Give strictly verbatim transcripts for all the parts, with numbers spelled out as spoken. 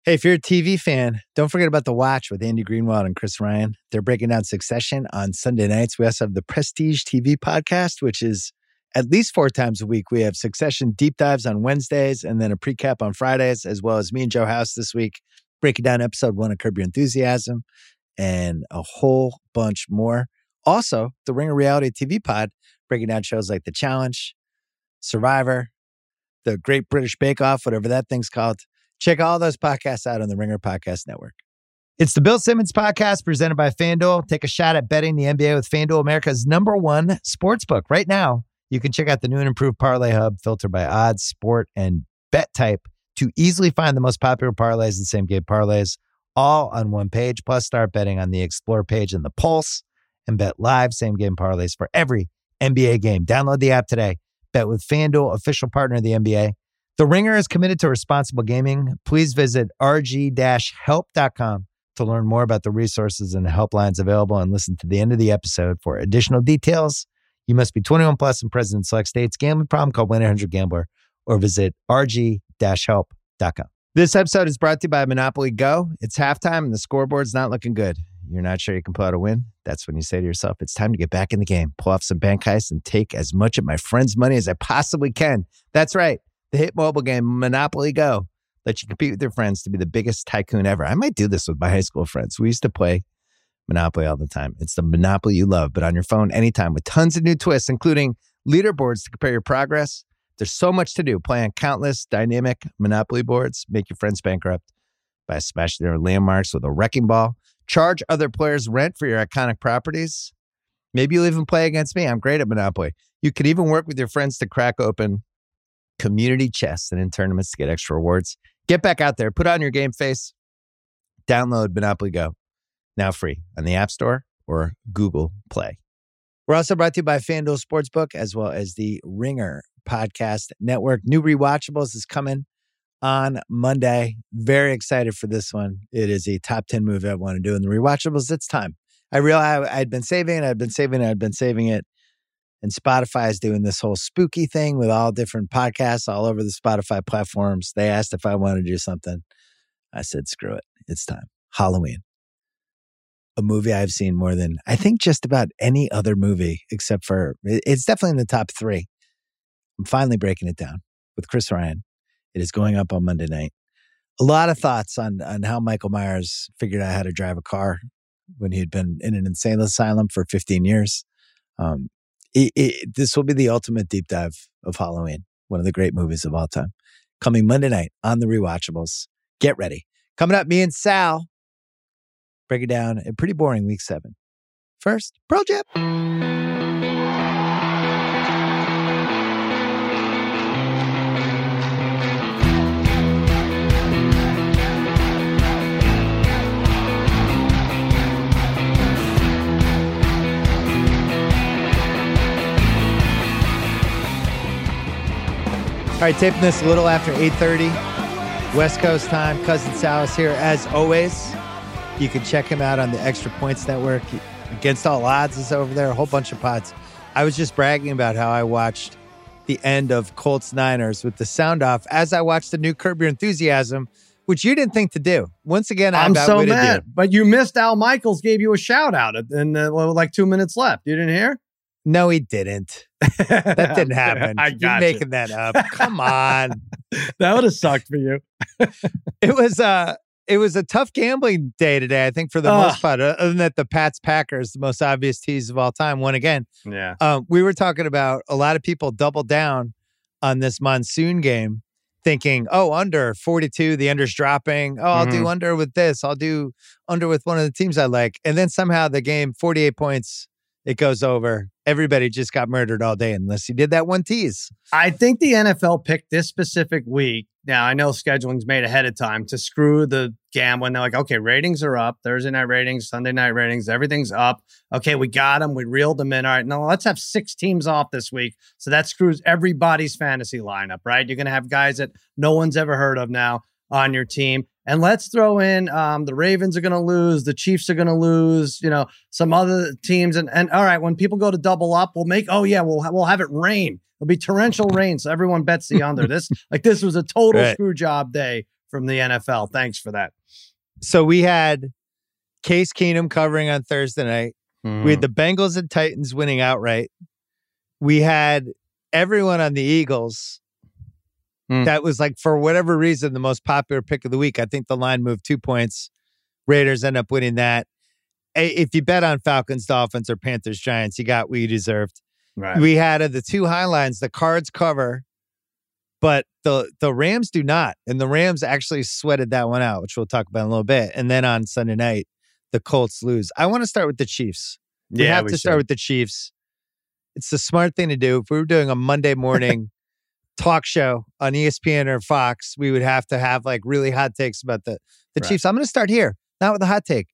Hey, if you're a T V fan, don't forget about The Watch with Andy Greenwald and Chris Ryan. They're breaking down Succession on Sunday nights. We also have the Prestige T V podcast, which is at least four times a week. We have Succession deep dives on Wednesdays and then a pre-cap on Fridays, as well as me and Joe House this week, breaking down episode one of Curb Your Enthusiasm and a whole bunch more. Also, the Ringer Reality T V pod, breaking down shows like The Challenge, Survivor, The Great British Bake Off, whatever that thing's called. Check all those podcasts out on the Ringer Podcast Network. It's the Bill Simmons Podcast presented by FanDuel. Take a shot at betting the N B A with FanDuel, America's number one sports book. Right now, you can check out the new and improved Parlay Hub filtered by odds, sport, and bet type to easily find the most popular parlays and same-game parlays all on one page. Plus, start betting on the Explore page and the Pulse and bet live same-game parlays for every N B A game. Download the app today. Bet with FanDuel, official partner of the N B A. The Ringer is committed to responsible gaming. Please visit r g dash help dot com to learn more about the resources and helplines available and listen to the end of the episode for additional details. You must be twenty-one plus and present in select states. Gambling problem? Call one eight hundred gambler or visit r g dash help dot com. This episode is brought to you by Monopoly Go. It's halftime and the scoreboard's not looking good. You're not sure you can pull out a win? That's when you say to yourself, it's time to get back in the game, pull off some bank heists, and take as much of my friend's money as I possibly can. That's right. The hit mobile game, Monopoly Go, lets you compete with your friends to be the biggest tycoon ever. I might do this with my high school friends. We used to play Monopoly all the time. It's the Monopoly you love, but on your phone anytime with tons of new twists, including leaderboards to compare your progress. There's so much to do. Play on countless dynamic Monopoly boards. Make your friends bankrupt by smashing their landmarks with a wrecking ball. Charge other players rent for your iconic properties. Maybe you'll even play against me. I'm great at Monopoly. You could even work with your friends to crack open community chests and in tournaments to get extra rewards. Get back out there. Put on your game face. Download Monopoly Go. Now free on the App Store or Google Play. We're also brought to you by FanDuel Sportsbook as well as the Ringer Podcast Network. New Rewatchables is coming on Monday. Very excited for this one. It is a top ten movie I want to do in the Rewatchables. It's time. I realized I'd been saving it. I'd been saving it. I'd been saving it. And Spotify is doing this whole spooky thing with all different podcasts all over the Spotify platforms. They asked if I wanted to do something. I said, screw it. It's time. Halloween. A movie I've seen more than, I think, just about any other movie except for, it's definitely in the top three. I'm finally breaking it down with Chris Ryan. It is going up on Monday night. A lot of thoughts on, on how Michael Myers figured out how to drive a car when he had been in an insane asylum for fifteen years. Um, It, it, this will be the ultimate deep dive of Halloween, one of the great movies of all time. Coming Monday night on the Rewatchables. Get ready. Coming up, me and Sal break it down a pretty boring week seven. First, Pearl Jam. All right, taping this a little after eight thirty, West Coast time. Cousin Sal is here as always. You can check him out on the Extra Points Network. Against All Odds is over there, a whole bunch of pods. I was just bragging about how I watched the end of Colts Niners with the sound off as I watched the new Curb Your Enthusiasm, which you didn't think to do. Once again, I I'm so mad. You. But you missed Al Michaels gave you a shout out and uh, well, like two minutes left. You didn't hear? No, he didn't. That didn't happen. I You're got making you. that up. Come on. That would have sucked for you. It was uh it was a tough gambling day today, I think, for the Ugh. most part. Other than that, the Pats Packers, the most obvious tease of all time, won again. Yeah. Um, we were talking about a lot of people doubled down on this monsoon game, thinking, oh, under forty-two, the under's dropping. Oh, I'll Mm-hmm. do under with this. I'll do under with one of the teams I like. And then somehow the game, forty-eight points, it goes over. Everybody just got murdered all day unless you did that one tease. I think the N F L picked this specific week. Now, I know scheduling's made ahead of time to screw the gambling. They're like, okay, ratings are up. Thursday night ratings, Sunday night ratings, everything's up. Okay, we got them. We reeled them in. All right, now let's have six teams off this week. So that screws everybody's fantasy lineup, right? You're going to have guys that no one's ever heard of now on your team. And let's throw in um, the Ravens are going to lose. The Chiefs are going to lose, you know, some other teams. And, and all right, when people go to double up, we'll make, oh yeah, we'll, we'll have it rain. It'll be torrential rain. So everyone bets the under. This, like this was a total right. screw job day from the N F L. Thanks for that. So we had Case Keenum covering on Thursday night. Mm. We had the Bengals and Titans winning outright. We had everyone on the Eagles. Mm. That was like, for whatever reason, the most popular pick of the week. I think the line moved two points. Raiders end up winning that. If you bet on Falcons, Dolphins, or Panthers, Giants, you got what you deserved. Right. We had uh, the two high lines, the Cards cover, but the the Rams do not. And the Rams actually sweated that one out, which we'll talk about in a little bit. And then on Sunday night, the Colts lose. I want to start with the Chiefs. We yeah, have we to should. start with the Chiefs. It's the smart thing to do. If we were doing a Monday morning talk show on E S P N or Fox, we would have to have like really hot takes about the, the right. Chiefs. I'm going to start here, not with a hot take.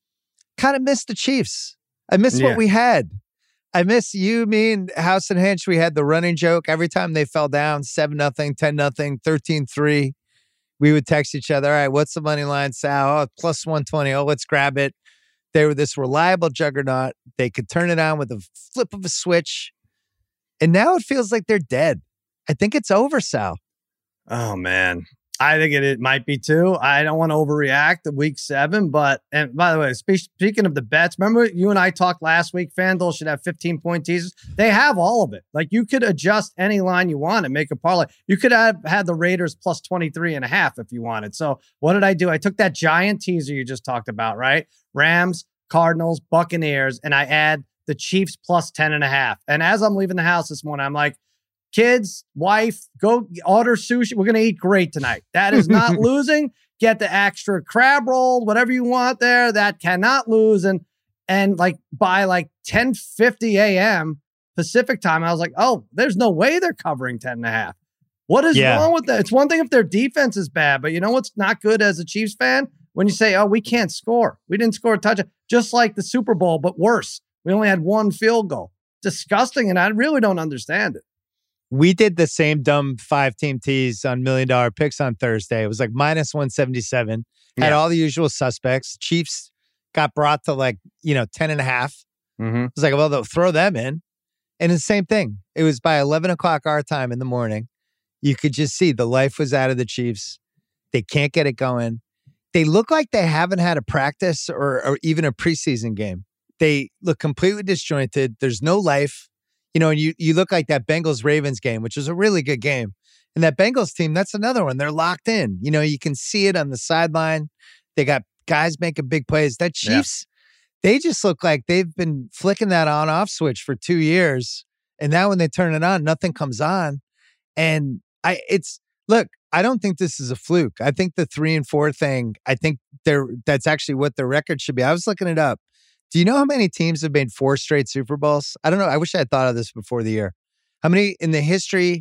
Kind of miss the Chiefs. I miss yeah. what we had. I miss you, me, and House and Hinch. We had the running joke. Every time they fell down, seven nothing, ten nothing, thirteen three, we would text each other, all right, what's the money line, Sal? Oh, plus one twenty. Oh, let's grab it. They were this reliable juggernaut. They could turn it on with a flip of a switch. And now it feels like they're dead. I think it's over, Sal. Oh, man. I think it, it might be too. I don't want to overreact to week seven, but, and by the way, spe- speaking of the bets, remember you and I talked last week, FanDuel should have fifteen point teasers. They have all of it. Like you could adjust any line you want and make a parlay. You could have had the Raiders plus twenty-three and a half if you wanted. So what did I do? I took that giant teaser you just talked about, right? Rams, Cardinals, Buccaneers, and I add the Chiefs plus ten and a half. And as I'm leaving the house this morning, I'm like, kids, wife, go order sushi. We're going to eat great tonight. That is not losing. Get the extra crab roll, whatever you want there. That cannot lose. And and like by like ten fifty a.m. Pacific time, I was like, oh, there's no way they're covering ten and a half. What is yeah. wrong with that? It's one thing if their defense is bad, but you know what's not good as a Chiefs fan? When you say, oh, we can't score. We didn't score a touchdown. Just like the Super Bowl, but worse. We only had one field goal. Disgusting, and I really don't understand it. We did the same dumb five-team tease on Million Dollar Picks on Thursday. It was like minus one seventy-seven. Had yeah. all the usual suspects. Chiefs got brought to like, you know, ten and a half. Mm-hmm. It was like, well, they'll throw them in. And the same thing. It was by eleven o'clock our time in the morning. You could just see the life was out of the Chiefs. They can't get it going. They look like they haven't had a practice or, or even a preseason game. They look completely disjointed. There's no life. You know, and you, you look like that Bengals-Ravens game, which was a really good game. And that Bengals team, that's another one. They're locked in. You know, you can see it on the sideline. They got guys making big plays. That Chiefs, yeah. they just look like they've been flicking that on-off switch for two years. And now when they turn it on, nothing comes on. And I, it's, look, I don't think this is a fluke. I think the three and four thing, I think they're, that's actually what their record should be. I was looking it up. Do you know how many teams have made four straight Super Bowls? I don't know. I wish I had thought of this before the year. How many in the history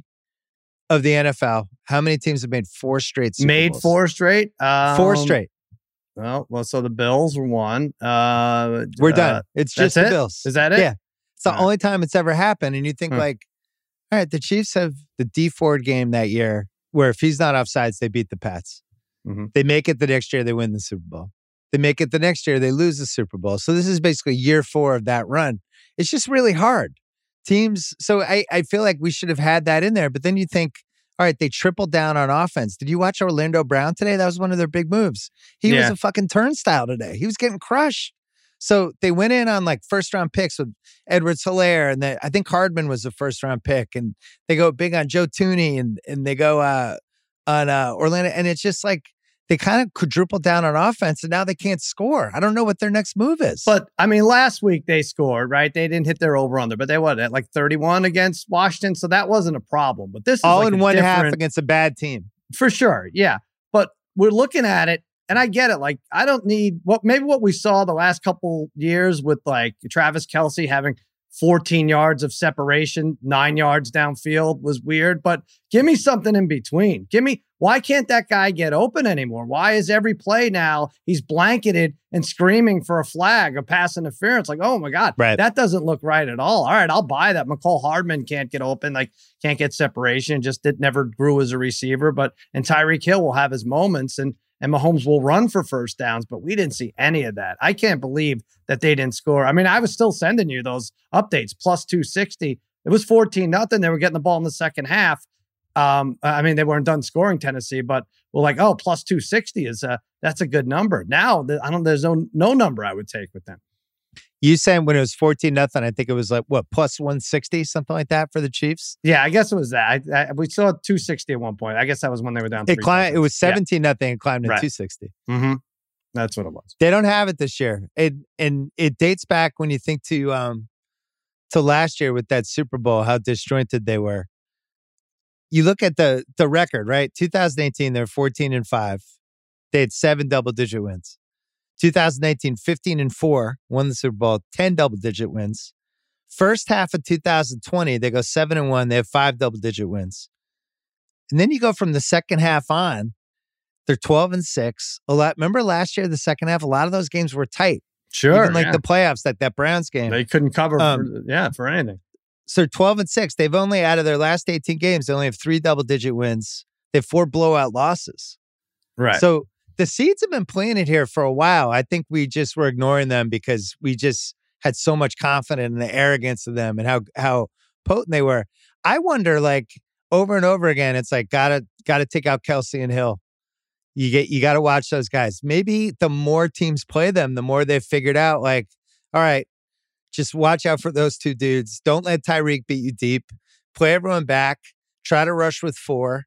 of the N F L, how many teams have made four straight Super made Bowls? Made four straight? Um, four straight. Well, well, so the Bills were one. Uh, We're done. Uh, it's just the it? Bills. Is that it? Yeah. It's the all only right. time it's ever happened. And you think hmm. like, all right, the Chiefs have the D Ford game that year where if he's not offsides, they beat the Pats. Mm-hmm. They make it the next year, they win the Super Bowl. They make it the next year, they lose the Super Bowl. So this is basically year four of that run. It's just really hard. Teams, so I, I feel like we should have had that in there. But then you think, all right, they tripled down on offense. Did you watch Orlando Brown today? That was one of their big moves. He yeah. was a fucking turnstile today. He was getting crushed. So they went in on like first round picks with Edwards-Helaire, and they, I think Hardman was the first round pick. And they go big on Joe Thuney, and and they go uh, on uh, Orlando. And it's just like, they kind of quadrupled down on offense, and now they can't score. I don't know what their next move is. But, I mean, last week they scored, right? They didn't hit their over-under, but they what, at like thirty-one against Washington? So that wasn't a problem. But this is all like in one half against a bad team. For sure, yeah. But we're looking at it, and I get it. Like, I don't need, what maybe what we saw the last couple years with like Travis Kelce having fourteen yards of separation, nine yards downfield was weird, but give me something in between. Give me, why can't that guy get open anymore? Why is every play now he's blanketed and screaming for a flag, a pass interference? Like, oh my God, right. that doesn't look right at all. All right, I'll buy that. McCole Hardman can't get open, like can't get separation, just did never grew as a receiver, but and Tyreek Hill will have his moments and And Mahomes will run for first downs, but we didn't see any of that. I can't believe that they didn't score. I mean, I was still sending you those updates, plus two sixty. It was fourteen nothing. They were getting the ball in the second half. Um, I mean, they weren't done scoring Tennessee, but we're like, oh, plus two sixty is a, that's a good number. Now, I don't, there's no, no number I would take with them. You saying when it was fourteen nothing, I think it was like, what, plus one sixty, something like that for the Chiefs? Yeah, I guess it was that. I, I, we saw two sixty at one point. I guess that was when they were down. It climbed. It was seventeen nothing and climbed to right. two sixty. Mm-hmm. That's what it was. They don't have it this year. It, and it dates back when you think to um to last year with that Super Bowl, how disjointed they were. You look at the the record, right? twenty eighteen, they're fourteen and five. They had seven double digit wins. twenty eighteen, fifteen and four, won the Super Bowl, ten double digit wins. First half of two thousand twenty, they go seven and one. They have five double digit wins. And then you go from the second half on, they're twelve and six. A lot. Remember last year, the second half, a lot of those games were tight. Sure. Even like yeah. the playoffs, like that Browns game. They couldn't cover, um, for, yeah, for anything. So twelve and six. They've only, out of their last eighteen games, they only have three double digit wins. They have four blowout losses. Right. So the seeds have been planted here for a while. I think we just were ignoring them because we just had so much confidence in the arrogance of them and how how potent they were. I wonder, like, over and over again, it's like, gotta gotta take out Kelsey and Hill. You get you gotta watch those guys. Maybe the more teams play them, the more they've figured out, like, all right, just watch out for those two dudes. Don't let Tyreek beat you deep. Play everyone back. Try to rush with four.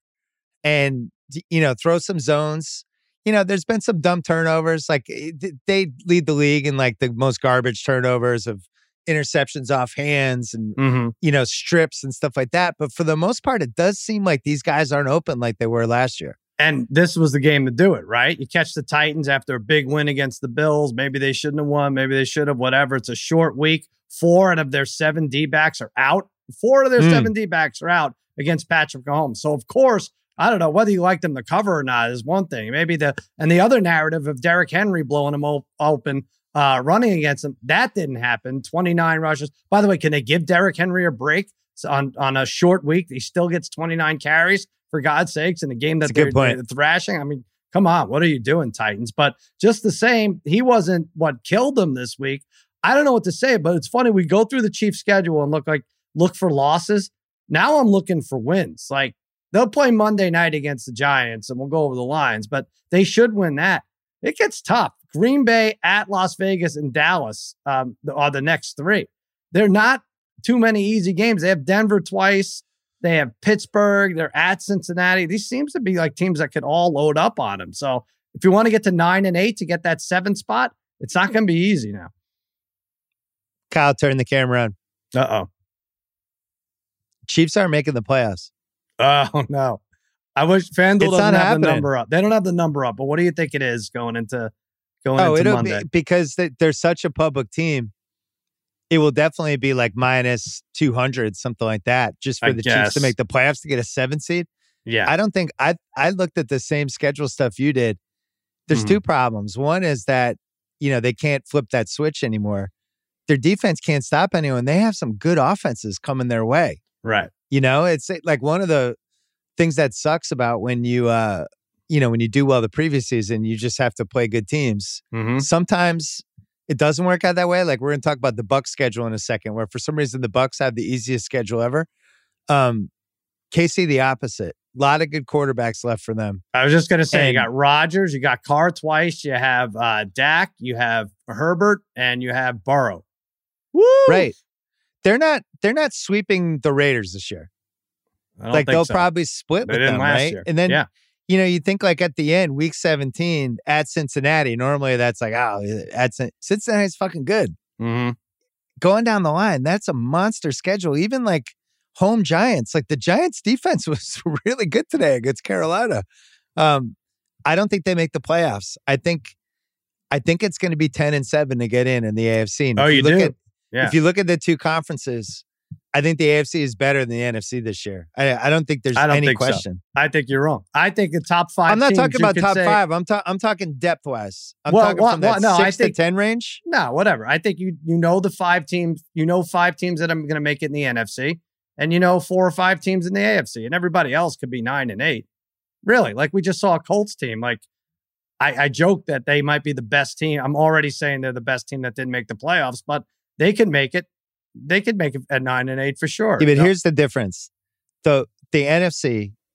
And, you know, throw some zones. You know, there's been some dumb turnovers. Like, they lead the league in, like, the most garbage turnovers of interceptions off hands and, mm-hmm. you know, strips and stuff like that. But for the most part, it does seem like these guys aren't open like they were last year. And this was the game to do it, right? You catch the Titans after a big win against the Bills. Maybe they shouldn't have won. Maybe they should have, whatever. It's a short week. Four out of their seven D-backs are out. Four of their mm. seven D-backs are out against Patrick Mahomes. So, of course, I don't know whether you like them to cover or not is one thing. Maybe the, and the other narrative of Derrick Henry blowing them op- open, uh, running against them, that didn't happen. twenty-nine rushes. By the way, can they give Derrick Henry a break so on, on a short week? He still gets twenty-nine carries, for God's sakes, in a game that they're, they're thrashing. I mean, come on, what are you doing, Titans? But just the same, he wasn't what killed them this week. I don't know what to say, but it's funny. We go through the Chiefs schedule and look like, look for losses. Now I'm looking for wins. Like, they'll play Monday night against the Giants and we'll go over the lines, but they should win that. It gets tough. Green Bay, at Las Vegas, and Dallas um, are the next three. They're not too many easy games. They have Denver twice. They have Pittsburgh. They're at Cincinnati. These seems to be like teams that could all load up on them. So if you want to get to nine and eight to get that seven spot, it's not going to be easy now. Kyle, turn the camera on. Uh-oh. Chiefs aren't making the playoffs. Oh, no. I wish FanDuel it's doesn't have happening. the number up. They don't have the number up, but what do you think it is going into going oh, into it'll Monday? Be, because they, they're such a public team, it will definitely be like minus two hundred, something like that, just for I the guess. Chiefs to make the playoffs to get a seven seed. Yeah. I don't think, I I looked at the same schedule stuff you did. There's mm-hmm. two problems. One is that, you know, they can't flip that switch anymore. Their defense can't stop anyone. They have some good offenses coming their way. Right. You know, it's like one of the things that sucks about when you, uh, you know, when you do well the previous season, you just have to play good teams. Mm-hmm. Sometimes it doesn't work out that way. Like, we're going to talk about the Bucs schedule in a second, where for some reason the Bucs have the easiest schedule ever. Um, K C, the opposite. A lot of good quarterbacks left for them. I was just going to say, and, you got Rodgers, you got Carr twice, you have uh, Dak, you have Herbert, and you have Burrow. Woo! Right. They're not, they're not sweeping the Raiders this year. Like, they'll so. probably split they with them, right? Year. And then, yeah. you know, you think like at the end, week seventeen at Cincinnati, normally that's like, oh, at C- Cincinnati's fucking good. Mm-hmm. Going down the line, that's a monster schedule. Even like home Giants, like the Giants defense was really good today against Carolina. Um, I don't think they make the playoffs. I think, I think it's going to be ten and seven to get in in the A F C. And oh, if you, you look do? At, yeah. If you look at the two conferences, I think the A F C is better than the N F C this year. I, I don't think there's I don't any think question. So. I think you're wrong. I think the top five. I'm not teams, talking about top say, five. I'm ta- I'm talking depth wise. I'm well, talking well, from that well, no, six I think, to ten range. No, whatever. I think you you know the five teams. You know five teams that are going to make it in the N F C, and you know four or five teams in the A F C, and everybody else could be nine and eight. Really, like we just saw a Colts team. Like I, I joke that they might be the best team. I'm already saying they're the best team that didn't make the playoffs, but they can make it. They could make it at nine and eight for sure. Yeah, but no. here's the difference. The the N F C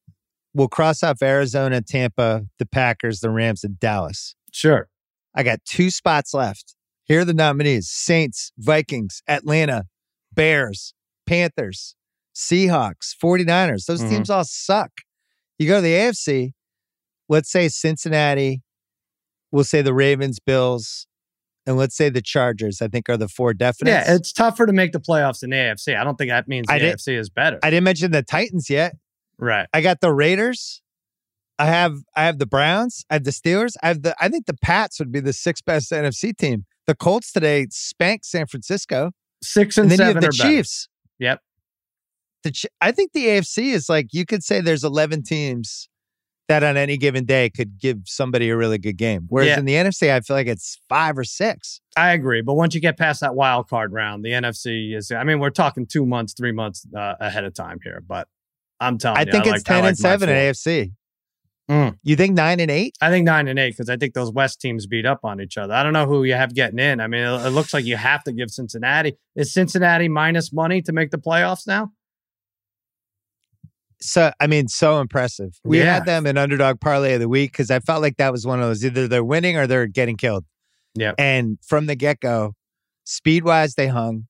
we'll cross off Arizona, Tampa, the Packers, the Rams, and Dallas. Sure. I got two spots left. Here are the nominees: Saints, Vikings, Atlanta, Bears, Panthers, Seahawks, 49ers. Those mm-hmm. teams all suck. You go to the A F C, let's say Cincinnati, we'll say the Ravens, Bills, and let's say the Chargers, I think are the four definites. Yeah, it's tougher to make the playoffs in the A F C. I don't think that means the A F C is better. I didn't mention the Titans yet. Right. I got the Raiders. I have I have the Browns. I have the Steelers. I have the I think the Pats would be the sixth best N F C team. The Colts today spanked San Francisco. Six and, and then seven you have the are Chiefs. Better. Yep. The Ch- I think the A F C is like, you could say there's eleven teams that on any given day could give somebody a really good game. Whereas yeah. in the N F C, I feel like it's five or six. I agree. But once you get past that wild card round, the N F C is, I mean, we're talking two months, three months uh, ahead of time here. But I'm telling I you, think I it's like, ten like and seven in A F C. Mm. You think nine and eight? I think nine and eight because I think those West teams beat up on each other. I don't know who you have getting in. I mean, it, it looks like you have to give Cincinnati. Is Cincinnati minus money to make the playoffs now? So, I mean, so impressive. We yeah. had them in Underdog Parlay of the Week because I felt like that was one of those, either they're winning or they're getting killed. Yeah. And from the get-go, speed-wise, they hung.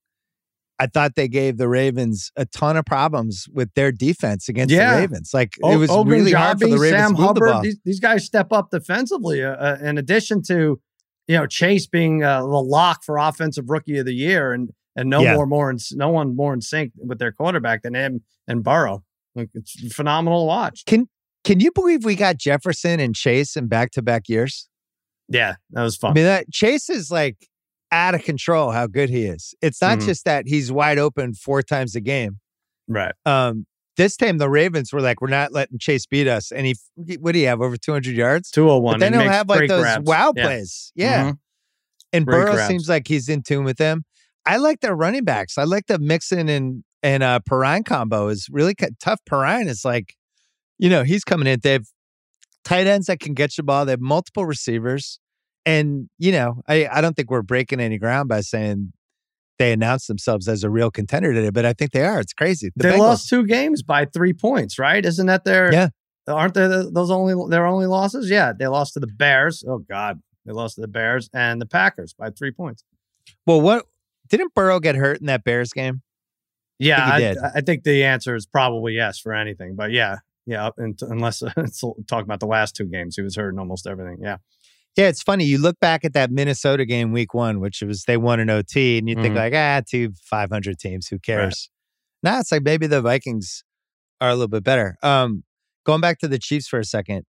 I thought they gave the Ravens a ton of problems with their defense against yeah. the Ravens. Like, o- it was Ogunjobi, really hard for the Ravens Sam to move Hubbard, the ball. These, these guys step up defensively. Uh, uh, in addition to, you know, Chase being uh, the lock for Offensive Rookie of the Year, and and no yeah. more more in, no one more in sync with their quarterback than him and Burrow. Like, it's phenomenal to watch. Can Can you believe we got Jefferson and Chase in back to back years? Yeah, that was fun. I mean, that Chase is like out of control how good he is. It's not mm-hmm. just that he's wide open four times a game. Right. Um, this time the Ravens were like, we're not letting Chase beat us. And he, what do you have, over two hundred yards? two oh one. But they don't have like those grabs. wow yeah. plays. Yeah. Mm-hmm. And great Burrow grabs. seems like he's in tune with them. I like their running backs. I like the Mixon and, and uh, Perrine combo is really c- tough. Perrine is like, you know, he's coming in. They have tight ends that can get you the ball. They have multiple receivers. And, you know, I, I don't think we're breaking any ground by saying they announced themselves as a real contender today, but I think they are. It's crazy. The they Bengals, lost two games by three points, right? Isn't that their, yeah. aren't they those only, their only losses? Yeah. They lost to the Bears. Oh, God. They lost to the Bears and the Packers by three pounds. Well, what, didn't Burrow get hurt in that Bears game? Yeah, I think, he I, did. I think the answer is probably yes for anything. But yeah, yeah, and, unless uh, talk about the last two games, he was hurt in almost everything. Yeah. Yeah, it's funny. You look back at that Minnesota game week one, which was they won an O T, and you mm-hmm. think like, ah, two five hundred teams, who cares? Right. Now it's like maybe the Vikings are a little bit better. Um, going back to the Chiefs for a second,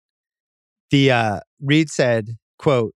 the uh, Reed said, quote,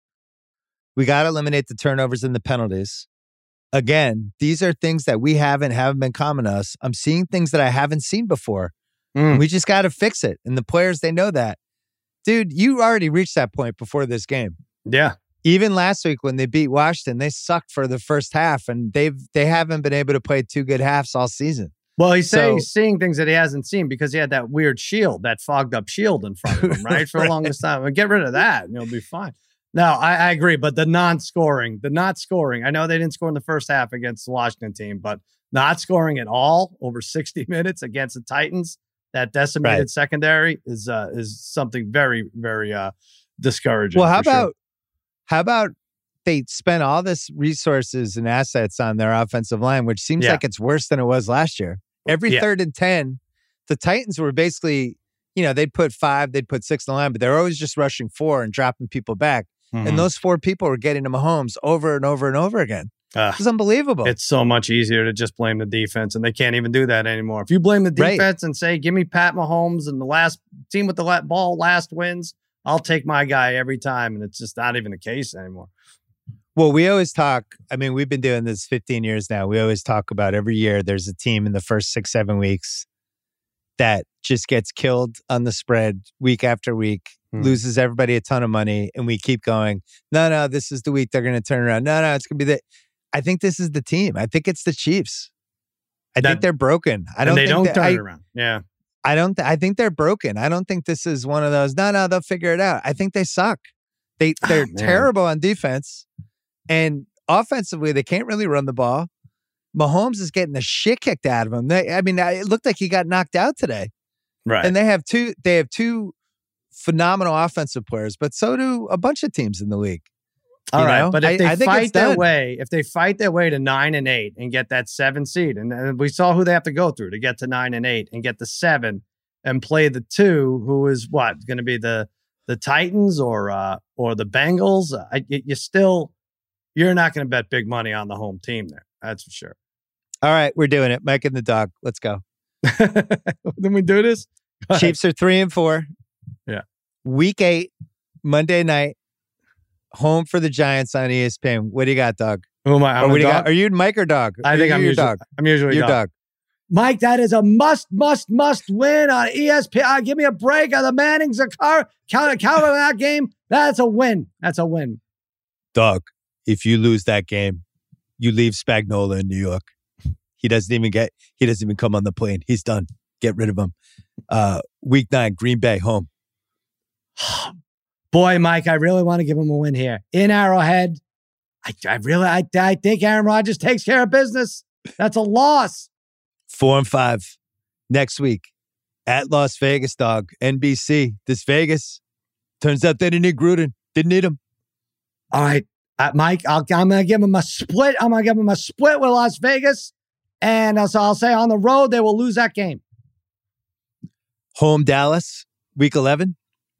"We got to eliminate the turnovers and the penalties. Again, these are things that we haven't haven't been common to us. I'm seeing things that I haven't seen before. Mm. We just got to fix it. And the players, they know that. Dude, you already reached that point before this game. Yeah. Even last week when they beat Washington, they sucked for the first half, and they've they haven't been able to play two good halves all season. Well, he's so, saying he's seeing things that he hasn't seen because he had that weird shield, that fogged up shield in front of him, right? For right. the longest time. Get rid of that and it'll be fine. No, I, I agree. But the non-scoring, the not scoring, I know they didn't score in the first half against the Washington team, but not scoring at all over sixty minutes against the Titans, that decimated right. secondary is uh, is something very, very uh, discouraging. Well, how about sure. how about they spent all this resources and assets on their offensive line, which seems yeah. like it's worse than it was last year. Every yeah. third and ten, the Titans were basically, you know, they'd put five, they'd put six in the line, but they're always just rushing four and dropping people back. Mm-hmm. And those four people were getting to Mahomes over and over and over again. Uh, it's unbelievable. It's so much easier to just blame the defense, and they can't even do that anymore. If you blame the defense right. and say, give me Pat Mahomes and the last team with the la- ball last wins, I'll take my guy every time. And it's just not even the case anymore. Well, we always talk, I mean, we've been doing this fifteen years now. We always talk about every year there's a team in the first six, seven weeks that just gets killed on the spread week after week, hmm. loses everybody a ton of money, and we keep going, no, no, this is the week they're going to turn around. No, no, it's going to be the... I think this is the team. I think it's the Chiefs. I that, think they're broken. I don't they think don't that, turn I, it around. Yeah. I don't, th- I think they're broken. I don't think this is one of those, no, no, they'll figure it out. I think they suck. They, they're oh, terrible on defense. And offensively, they can't really run the ball. Mahomes is getting the shit kicked out of him. They, I mean, it looked like he got knocked out today. Right. And they have two, they have two phenomenal offensive players, but so do a bunch of teams in the league. All you right. know? But if I, they I think fight it's their done. way, if they fight their way to nine and eight and get that seven seed, and, and we saw who they have to go through to get to nine and eight and get the seven and play the two, who is what going to be the the Titans or uh, or the Bengals. I, you still, you're not going to bet big money on the home team there. That's for sure. All right, we're doing it. Mike and the dog. Let's go. Then we do this. Chiefs are three and four. Yeah. Week eight, Monday night, home for the Giants on E S P N. What do you got, dog? Who am I? I'm Or what a do you dog? got? Are you Mike or dog? I Are think you I'm your usually dog. I'm usually Your dog. dog. Mike, that is a must, must, must win on E S P N. Uh, give me a break on the Mannings. A car count count on that game. That's a win. That's a win. Dog, if you lose that game, you leave Spagnuolo in New York. He doesn't even get. He doesn't even come on the plane. He's done. Get rid of him. Uh, week nine, Green Bay home. Boy, Mike, I really want to give him a win here in Arrowhead. I, I really, I, I think Aaron Rodgers takes care of business. That's a loss. Four and five next week at Las Vegas, dog. N B C. This Vegas. Turns out they didn't need Gruden. Didn't need him. All right, uh, Mike, I'll, I'm going to give him a split. I'm going to give him a split with Las Vegas. And uh, so I'll say on the road, they will lose that game. Home Dallas, week eleven.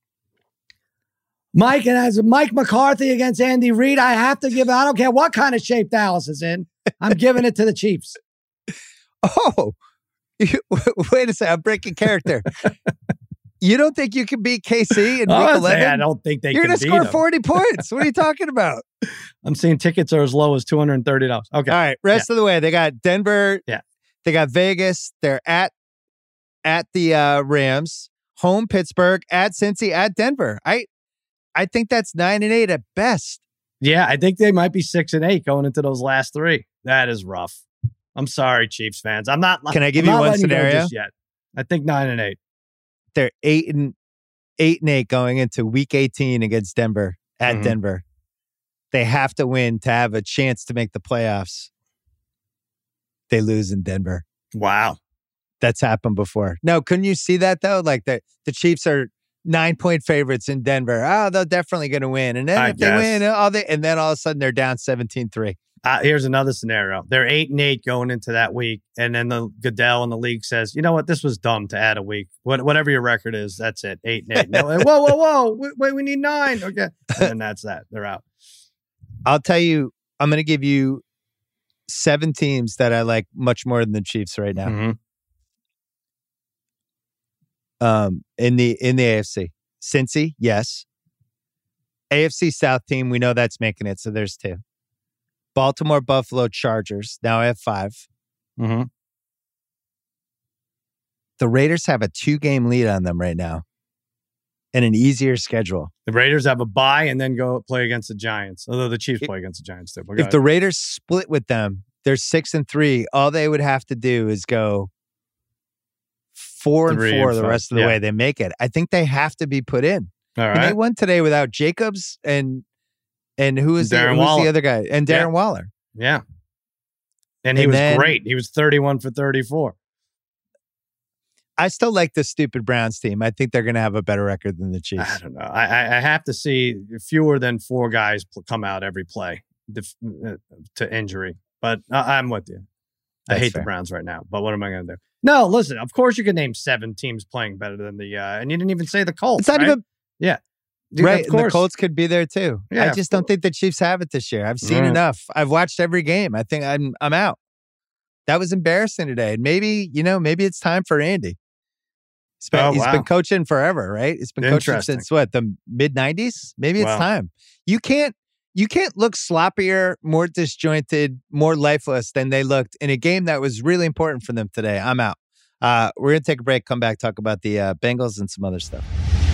Mike, and as Mike McCarthy against Andy Reid, I have to give it. I don't care what kind of shape Dallas is in. I'm giving it to the Chiefs. Oh, wait a second. I'm breaking character. You don't think you can beat K C in week I eleven? don't think they You're can going to beat score them. forty points. What are you talking about? I'm seeing tickets are as low as two hundred thirty dollars. Okay. All right. Rest of the way. They got Denver. Yeah. They got Vegas. They're at at the uh, Rams. Home Pittsburgh. At Cincy. At Denver. I I think that's nine and eight at best. Yeah, I think they might be six and eight going into those last three. That is rough. I'm sorry, Chiefs fans. I'm not. Can I give I'm you not one letting go scenario? just yet. I think nine and eight. They're eight and eight and eight going into week eighteen against Denver at Mhm. Denver. They have to win to have a chance to make the playoffs. They lose in Denver. Wow. That's happened before. No, couldn't you see that though? Like the the Chiefs are nine point favorites in Denver. Oh, they're definitely going to win. And then I if guess. they win, all they and then all of a sudden they're down seventeen three. Uh, here's another scenario. They're eight and eight going into that week, and then the Goodell and the league says, "You know what? This was dumb to add a week. What, whatever your record is, that's it. Eight and eight. No, whoa, whoa, whoa! Wait, wait, we need nine. Okay, and then that's that. They're out. I'll tell you, I'm going to give you seven teams that I like much more than the Chiefs right now. Mhm. Um, in the in the A F C, Cincy, yes. A F C South team, we know that's making it, so there's two. Baltimore, Buffalo, Chargers. Now I have five. Mhm. The Raiders have a two-game lead on them right now, and an easier schedule. The Raiders have a bye and then go play against the Giants. Although the Chiefs play against the Giants too. But go If the ahead. Raiders split with them, they're six and three. All they would have to do is go four and Three four and the five. rest of the Yeah. way they make it. I think they have to be put in. All And they right, won today without Jacobs and and who is the, Darren who's Waller. the other guy? And Darren Yeah. Waller. yeah, and he And was then- great. He was thirty-one for thirty-four. I still like the stupid Browns team. I think they're going to have a better record than the I Chiefs. don't know. I, I, I have to see fewer than four guys pl- come out every play def- uh, to injury. But I, I'm with you. I That's hate fair. the Browns right now. But what am I going to do? No, listen. Of course, you can name seven teams playing better than the. Uh, and you didn't even say the Colts. It's not right? even Dude, right. Of And the course. Colts could be there too. Yeah, I just don't think the Chiefs have it this year. I've seen Mm. enough. I've watched every game. I think I'm I'm out. That was embarrassing today. And maybe, you know, maybe it's time for Andy. He's been, Oh, he's wow. been coaching forever, right? He's been coaching Interesting. since what, the mid nineties? Maybe it's Wow. time. You can't you can't look sloppier, more disjointed, more lifeless than they looked in a game that was really important for them today. I'm out. Uh, we're going to take a break, come back, talk about the uh, Bengals and some other stuff.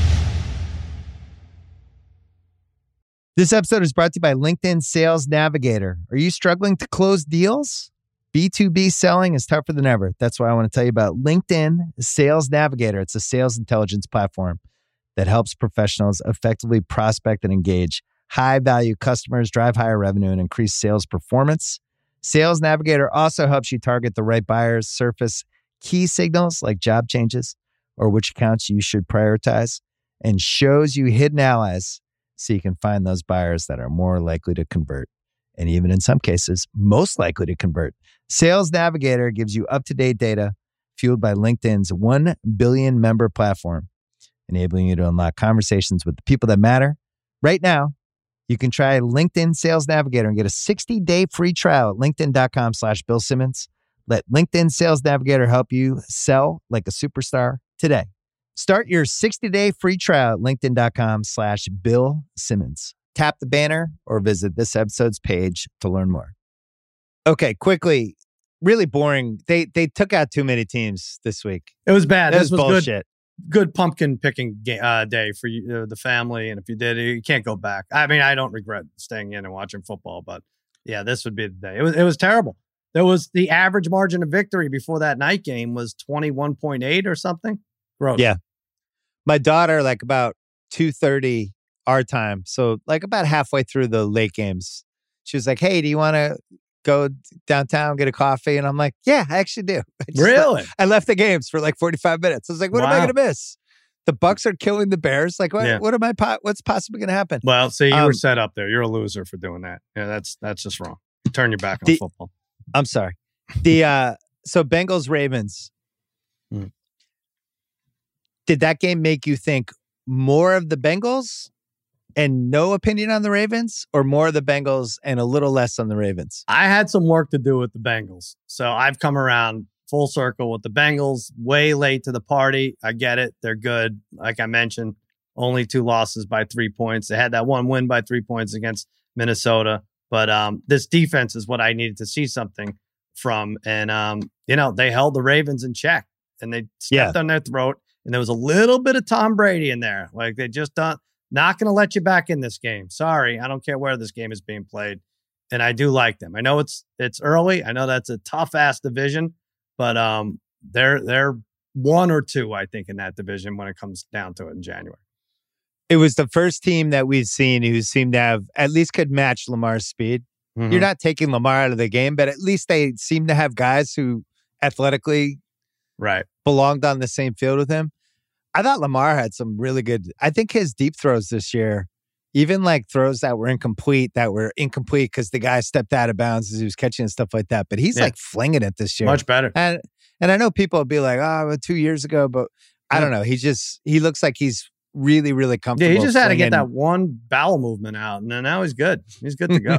This episode is brought to you by LinkedIn Sales Navigator. Are you struggling to close deals? B two B selling is tougher than ever. That's why I want to tell you about LinkedIn Sales Navigator. It's a sales intelligence platform that helps professionals effectively prospect and engage high-value customers, drive higher revenue, and increase sales performance. Sales Navigator also helps you target the right buyers, surface key signals like job changes or which accounts you should prioritize, and shows you hidden allies so you can find those buyers that are more likely to convert. And even in some cases, most likely to convert. Sales Navigator gives you up-to-date data fueled by LinkedIn's one billion member platform, enabling you to unlock conversations with the people that matter. Right now, you can try LinkedIn Sales Navigator and get a sixty-day free trial at linkedin.com slash Bill Simmons. Let LinkedIn Sales Navigator help you sell like a superstar today. Start your sixty-day free trial at linkedin.com slash Bill Simmons. Tap the banner or visit this episode's page to learn more. Okay, quickly, really boring. They they took out too many teams this week. It was bad. That This was was bullshit. good, good pumpkin picking ga- uh, day for you, uh, the family. And if you did, you can't go back. I mean, I don't regret staying in and watching football, but yeah, this would be the day. It was it was terrible. There was the average margin of victory before that night game was twenty-one point eight or something. Gross. Yeah. My daughter, like about two thirty our time, so like about halfway through the late games, she was like, hey, do you want to go downtown, get a coffee? And I'm like, yeah, I actually do. I just Really? left, I left the games for like forty-five minutes. I was like, what am I Wow. going to miss? The Bucks are killing the Bears. Like, what, Yeah. what am I, po- what's possibly going to happen? Well, see, you Um, were set up there. You're a loser for doing that. Yeah, that's that's just wrong. Turn your back on The- football. I'm sorry. The, uh, so Bengals Ravens, Hmm. did that game make you think more of the Bengals and no opinion on the Ravens, or more of the Bengals and a little less on the Ravens? I had some work to do with the Bengals. So I've come around full circle with the Bengals, way late to the party. I get it. They're good. Like I mentioned, only two losses by three points. They had that one win by three points against Minnesota. But um, this defense is what I needed to see something from. And, um, you know, they held the Ravens in check and they stepped Yeah. on their throat. And there was a little bit of Tom Brady in there. Like they just don't, not going to let you back in this game. Sorry. I don't care where this game is being played. And I do like them. I know it's it's early. I know that's a tough ass division, but um, they're they're one or two, I think, in that division when it comes down to it in January. It was the first team that we've seen who seemed to have at least could match Lamar's speed. Mhm. You're not taking Lamar out of the game, but at least they seem to have guys who athletically Right. belonged on the same field with him. I thought Lamar had some really good, I think his deep throws this year, even like throws that were incomplete, that were incomplete because the guy stepped out of bounds as he was catching and stuff like that. But he's Yeah. like flinging it this year. Much better. And and I know people will be like, oh, well, two years ago, but I Yeah. don't know. He just, he looks like he's really, really Yeah, comfortable. he just had to get flinging- that one bowel movement out, and then now he's good. He's good to go.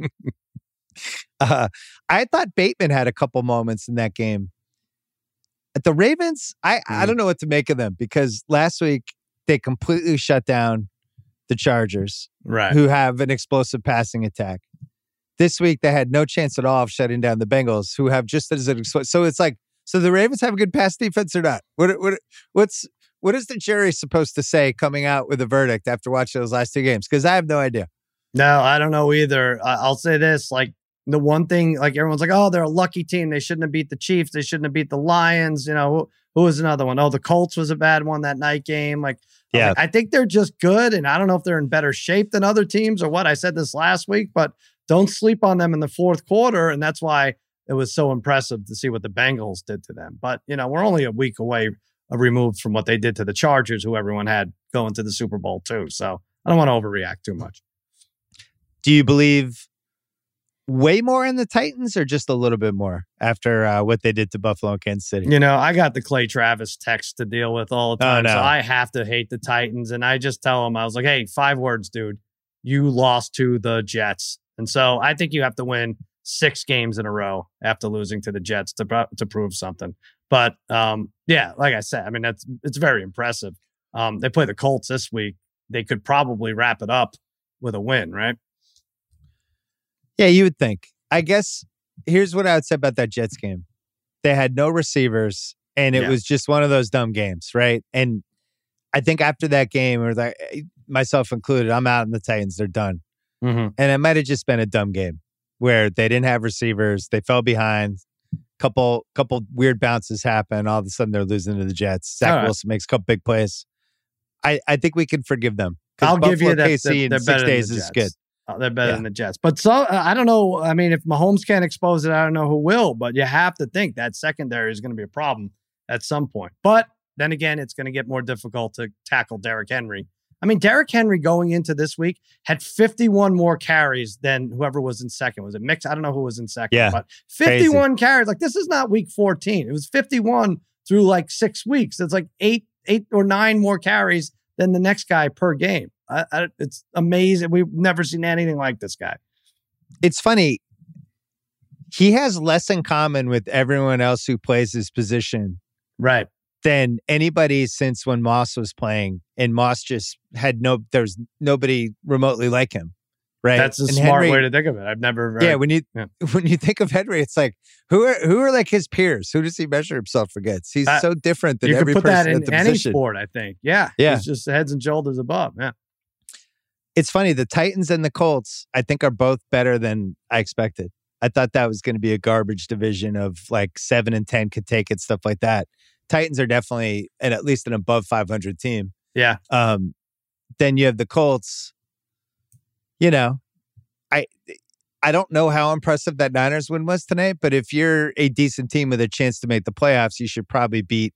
Uh, I thought Bateman had a couple moments in that game. At the Ravens, I, I Mhm. don't know what to make of them because last week they completely shut down the Chargers, Right. who have an explosive passing attack. This week they had no chance at all of shutting down the Bengals, who have just as an expl- so it's like, so the Ravens have a good pass defense or not? What what what's what is the jury supposed to say coming out with a verdict after watching those last two games? Because I have no idea. No, I don't know either. I- I'll say this: like the one thing, like everyone's like, "Oh, they're a lucky team. They shouldn't have beat the Chiefs. They shouldn't have beat the Lions." You know, who, who was another one? Oh, the Colts was a bad one that night game. Like, I'm Yeah. like, I think they're just good, and I don't know if they're in better shape than other teams or what. I said this last week, but don't sleep on them in the fourth quarter, and that's why it was so impressive to see what the Bengals did to them. But you know, we're only a week away uh, removed from what they did to the Chargers, who everyone had going to the Super Bowl too. So I don't want to overreact too much. Do you believe way more in the Titans or just a little bit more after uh, what they did to Buffalo and Kansas City? You know, I got the Clay Travis text to deal with all the Oh, time. no. So I have to hate the Titans. And I just tell him, I was like, hey, five words, dude. You lost to the Jets. And so I think you have to win six games in a row after losing to the Jets to, pro- to prove something. But um, yeah, like I said, I mean, that's it's very impressive. Um, they play the Colts this week. They could probably wrap it up with a win, right? Yeah, you would think. I guess here's what I would say about that Jets game. They had no receivers, and it Yeah. was just one of those dumb games, right? And I think after that game, or like myself included, I'm out in the Titans. They're done. Mm-hmm. And it might have just been a dumb game where they didn't have receivers. They fell behind. Couple couple weird bounces happen. All of a sudden, they're losing to the Jets. Zach All right. Wilson makes a couple big plays. I, I think we can forgive them. 'Cause I'll give you Buffalo that. K C They're, in they're six better days than the is Jets. good. Uh, they're better Yeah. than the Jets. But so uh, I don't know. I mean, if Mahomes can't expose it, I don't know who will. But you have to think that secondary is going to be a problem at some point. But then again, it's going to get more difficult to tackle Derrick Henry. I mean, Derrick Henry going into this week had fifty-one more carries than whoever was in second. Was it Mix? I don't know who was in second, yeah, but fifty-one crazy. carries. Like, this is not week fourteen. It was fifty-one through like six weeks. It's like eight, eight or nine more carries than the next guy per game. I, I, it's amazing. We've never seen anything like this guy. It's funny. He has less in common with everyone else who plays his position. Right. Than anybody since when Moss was playing, and Moss just had no, there's nobody remotely like him, right? That's a and smart Henry, way to think of it. I've never, heard, yeah. When you yeah. when you think of Henry, it's like who are who are like his peers? Who does he measure himself against? He's uh, so different than you every could put person that in at the any position. sport. I think, yeah, yeah. He's just heads and shoulders above. Yeah, it's funny. The Titans and the Colts, I think, are both better than I expected. I thought that was going to be a garbage division of like seven and ten could take it, stuff like that. Titans are definitely an, at least an above five hundred team. Yeah. Um, then you have the Colts. You know, I I don't know how impressive that Niners win was tonight, but if you're a decent team with a chance to make the playoffs, you should probably beat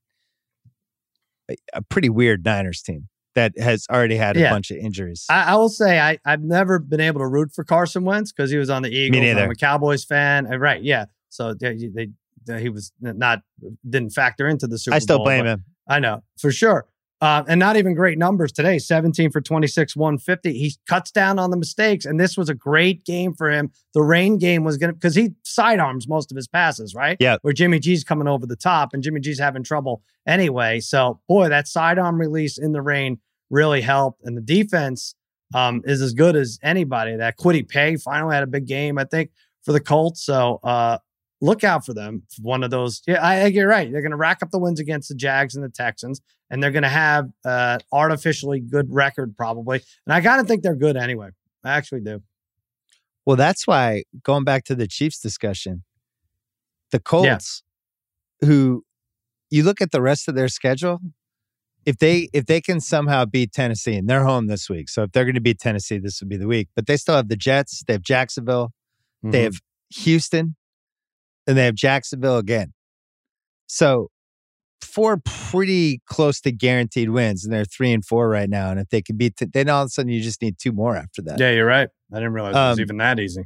a, a pretty weird Niners team that has already had a yeah. bunch of injuries. I, I will say I, I've never been able to root for Carson Wentz because he was on the Eagles. Me neither. I'm a Cowboys fan. Uh, Right. Yeah. So they, they he was not didn't factor into the Super Bowl. I still blame him. I know for sure. Uh, and not even great numbers today. seventeen for twenty-six, one fifty. He cuts down on the mistakes, and this was a great game for him. The rain game was going to, because he sidearms most of his passes, right? Yeah. Where Jimmy G's coming over the top, and Jimmy G's having trouble anyway. So, boy, that sidearm release in the rain really helped. And the defense um, is as good as anybody. That Kwity Paye finally had a big game, I think, for the Colts. So, uh, look out for them. One of those. Yeah, I think you're right. They're going to rack up the wins against the Jags and the Texans, and they're going to have uh artificially good record probably. And I got to think they're good anyway. I actually do. Well, that's why, going back to the Chiefs discussion, the Colts, yeah. who you look at the rest of their schedule, if they if they can somehow beat Tennessee, and they're home this week, so if they're going to beat Tennessee, this would be the week. But they still have the Jets, they have Jacksonville, mm-hmm. they have Houston, and they have Jacksonville again. So four pretty close to guaranteed wins, and they're three and four right now. And if they can beat, t- then all of a sudden you just need two more after that. Yeah, you're right. I didn't realize um, it was even that easy.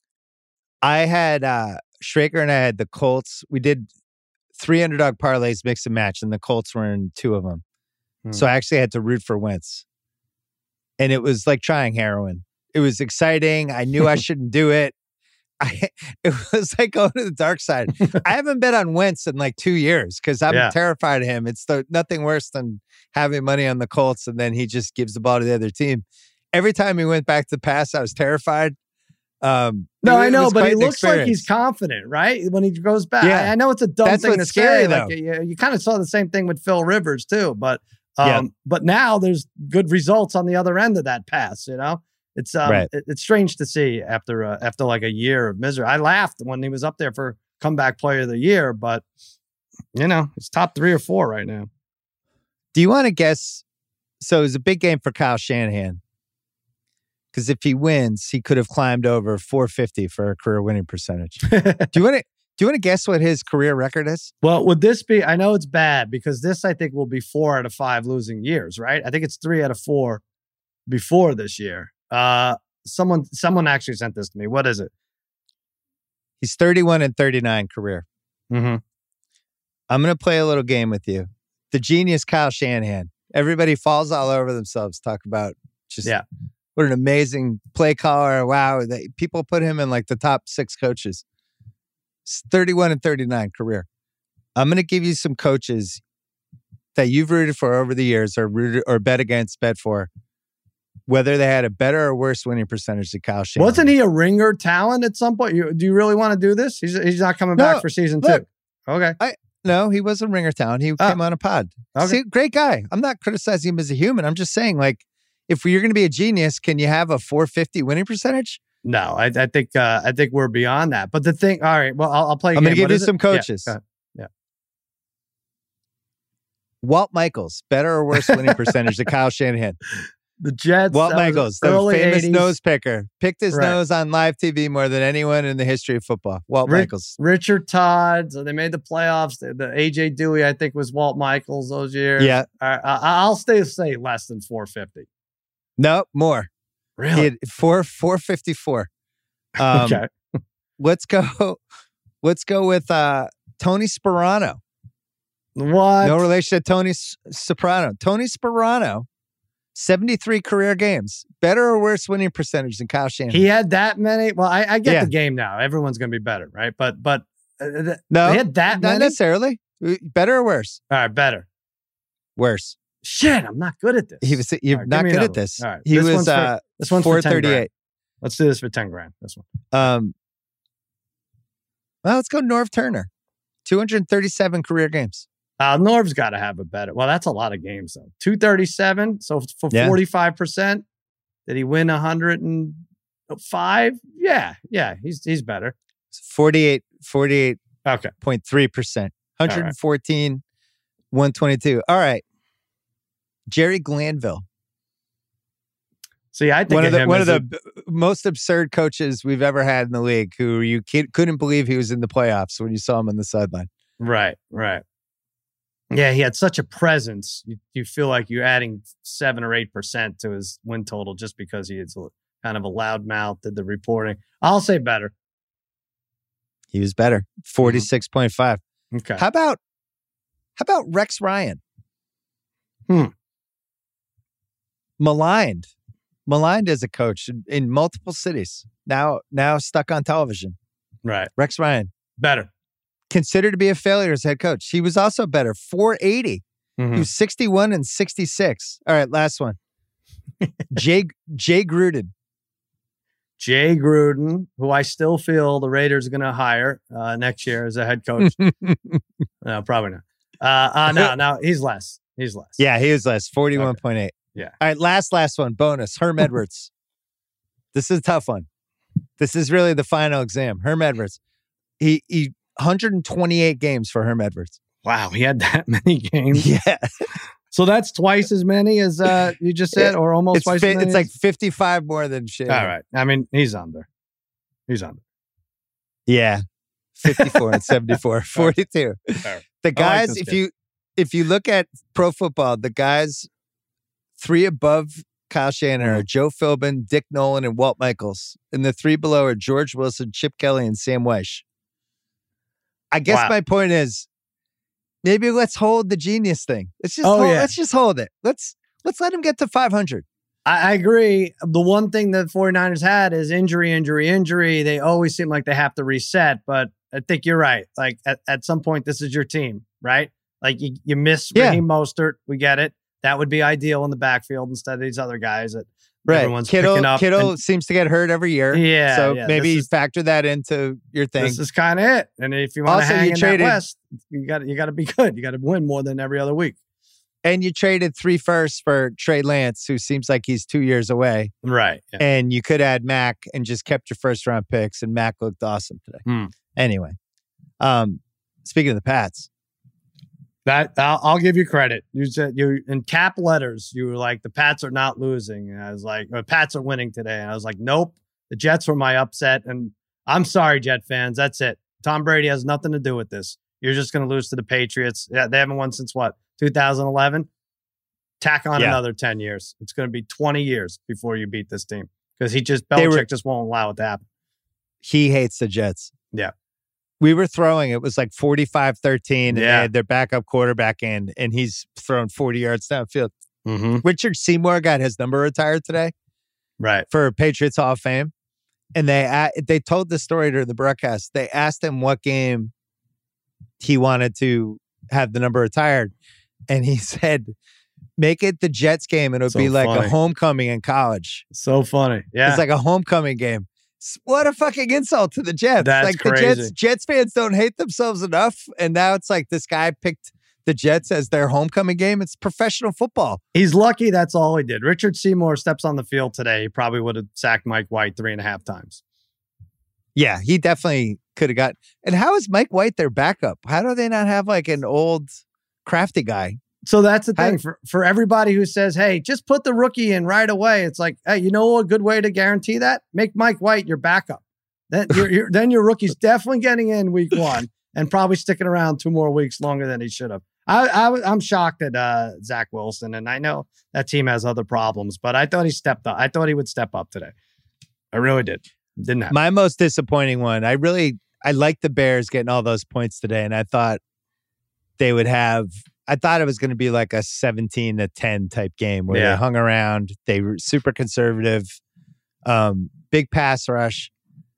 I had uh, Schrager and I had the Colts. We did three underdog parlays, mix and match, and the Colts were in two of them. Hmm. So I actually had to root for Wentz, and it was like trying heroin. It was exciting. I knew I shouldn't do it. I, it was like going to the dark side. I haven't bet on Wentz in like two years because I'm yeah. terrified of him. It's the, nothing worse than having money on the Colts and then he just gives the ball to the other team. Every time he went back to pass, I was terrified. Um, no, it, I know, but he looks experience. like he's confident, right? When he goes back. Yeah. I, I know it's a dumb That's thing to scary, say. though. Like, you, you kind of saw the same thing with Phil Rivers too, but um, yeah. but now there's good results on the other end of that pass, you know? It's um, right. it, it's strange to see after uh, after like a year of misery. I laughed when he was up there for comeback player of the year, but you know, it's top three or four right now. Do you want to guess? So it was a big game for Kyle Shanahan because if he wins, he could have climbed over four fifty for a career winning percentage. do you want to? Do you want to guess what his career record is? Well, would this be? I know it's bad because this I think will be four out of five losing years, right? I think it's three out of four before this year. Uh, someone, someone actually sent this to me. What is it? He's thirty-one and thirty-nine career. Mm-hmm. I'm going to play a little game with you. The genius Kyle Shanahan. Everybody falls all over themselves. Talk about just yeah. what an amazing play caller. Wow. They, people put him in like the top six coaches. It's thirty-one and thirty-nine career. I'm going to give you some coaches that you've rooted for over the years or rooted or bet against, bet for. Whether they had a better or worse winning percentage than Kyle Shanahan. Wasn't he a ringer talent at some point? You, do you really want to do this? He's he's not coming no, back for season look, two. Okay. I, no, he was a ringer talent. He oh. came on a pod. Okay. See, great guy. I'm not criticizing him as a human. I'm just saying, like, if you're going to be a genius, can you have a four fifty winning percentage? No, I, I think uh, I think we're beyond that. But the thing, all right, well, I'll, I'll play a I'm going to game. give What you some it? coaches. Yeah. yeah. Walt Michaels, better or worse winning percentage than Kyle Shanahan? The Jets. Walt Michaels, the famous eighties. nose picker, picked his Right. nose on live T V more than anyone in the history of football. Walt Rick, Michaels. Richard Todd. So they made the playoffs. The, the A J Dewey, I think, was Walt Michaels those years. Yeah. I, I, I'll stay say less than four fifty. No, more. Really? He had four four fifty four. Um, okay. Let's go. Let's go with uh, Tony Sperano. What? No relation to Tony S- Soprano. Tony Sperano, seventy-three career games. Better or worse winning percentage than Kyle Shanahan? He had that many. Well, I, I get Yeah. the game now. Everyone's going to be better, right? But but uh, th- no, they had that not many. necessarily. Better or worse? All right, better. Worse. Shit, I'm not good at this. He was. You're All right, not give me good another at this. one. All right, He this was one's for- uh, This one's four for ten grand. thirty-eight. Let's do this for ten grand. This one. Um. Well, let's go Norv Turner. two hundred thirty-seven career games. Uh, Norv's got to have a better. Well, that's a lot of games though. two thirty-seven. So for Yeah. forty-five percent, did he win one hundred five? Yeah, yeah. He's he's better. forty-eight, forty-eight Okay. point three percent. one hundred fourteen, one twenty-two. All right. Jerry Glanville. See, I think One of the him one of as the a- b- most absurd coaches we've ever had in the league, who you ki- couldn't believe he was in the playoffs when you saw him on the sideline. right, right. Yeah, he had such a presence. You, you feel like you're adding seven or eight percent to his win total just because he is a- kind of a loud mouth, did the reporting. I'll say better. He was better, forty-six point five. Okay. How about how about Rex Ryan? Hmm. Maligned, maligned as a coach in, in multiple cities. Now, now stuck on television. Right. Rex Ryan, Better. considered to be a failure as head coach. He was also better, four eighty. Mhm. He was sixty-one and sixty-six. All right, last one. Jay Jay Gruden. Jay Gruden, who I still feel the Raiders are going to hire uh, next year as a head coach. No, probably not. Uh, uh, no, no, he's less. He's less. Yeah, he was less, forty-one point eight. Yeah. All right, last, last one, bonus. Herm Edwards. This is a tough one. This is really the final exam. Herm Edwards. He, he one hundred twenty-eight games for Herm Edwards. Wow, he had that many games. Yeah. So that's twice as many as uh, you just said, or almost It's, twice fi- as many. it's like fifty-five more than shit. All right. I mean, he's under. He's under. Yeah. fifty-four and seventy-four. forty-two. Fair. The guys, this if kid. you if you look at pro football, the guys three above Kyle Shanahan Mm-hmm. are Joe Philbin, Dick Nolan, and Walt Michaels. And the three below are George Wilson, Chip Kelly, and Sam Weish. I guess Wow. my point is maybe let's hold the genius thing. Let's just Oh, hold, yeah. let's just hold it. Let's let's let him get to five hundred. I, I agree. The one thing that 49ers had is injury, injury, injury. They always seem like they have to reset, but I think you're right. Like at, at some point, this is your team, right? Like you, you miss Yeah. Raheem Mostert. We get it. That would be ideal in the backfield instead of these other guys that Right. everyone's Kittle, picking up. Kittle and- seems to get hurt every year. Yeah, So yeah, maybe this is- factor that into your thing. This is kind of it. And if you want to Also, hang you in traded- that West, you got you got to be good. You got to win more than every other week. And you traded three firsts for Trey Lance, who seems like he's two years away. Right. Yeah. And you could add Mac and just kept your first round picks, and Mac looked awesome today. Hmm. Anyway, um, speaking of the Pats, That I'll, I'll give you credit. You said you in cap letters. You were like, the Pats are not losing, and I was like, the Pats are winning today. And I was like, nope, the Jets were my upset. And I'm sorry, Jet fans. That's it. Tom Brady has nothing to do with this. You're just going to lose to the Patriots. Yeah, they haven't won since what, two thousand eleven. Tack on Yeah. another ten years. It's going to be twenty years before you beat this team because he just They Belichick were- just won't allow it to happen. he hates the Jets. Yeah. We were throwing, it was like forty-five thirteen, and they Yeah. had their backup quarterback in, and he's thrown forty yards downfield. Mm-hmm. Richard Seymour got his number retired today Right. for Patriots Hall of Fame. And they a- they told the story during the broadcast. They asked him what game he wanted to have the number retired. And he said, make it the Jets game. And it'll So be like funny. a homecoming in college. So funny. Yeah. It's like a homecoming game. S- What a fucking insult to the Jets. That's like the crazy. Jets, Jets fans don't hate themselves enough. And now it's like this guy picked the Jets as their homecoming game. It's professional football. He's lucky that's all he did. Richard Seymour steps on the field today. He probably would have sacked Mike White three and a half times. Yeah, he definitely could have got. And how is Mike White their backup? How do they not have like an old crafty guy? So that's the thing How- for, for everybody who says, hey, just put the rookie in right away. It's like, hey, you know a good way to guarantee that? Make Mike White your backup. Then, you're, you're, then your rookie's definitely getting in week one and probably sticking around two more weeks longer than he should have. I, I, I'm shocked at uh, Zach Wilson, and I know that team has other problems, but I thought he stepped up. I thought he would step up today. I really did. Didn't happen. My most disappointing one, I really, I liked the Bears getting all those points today, and I thought they would have, I thought it was going to be like a seventeen to ten type game where Yeah. they hung around, they were super conservative, um, big pass rush.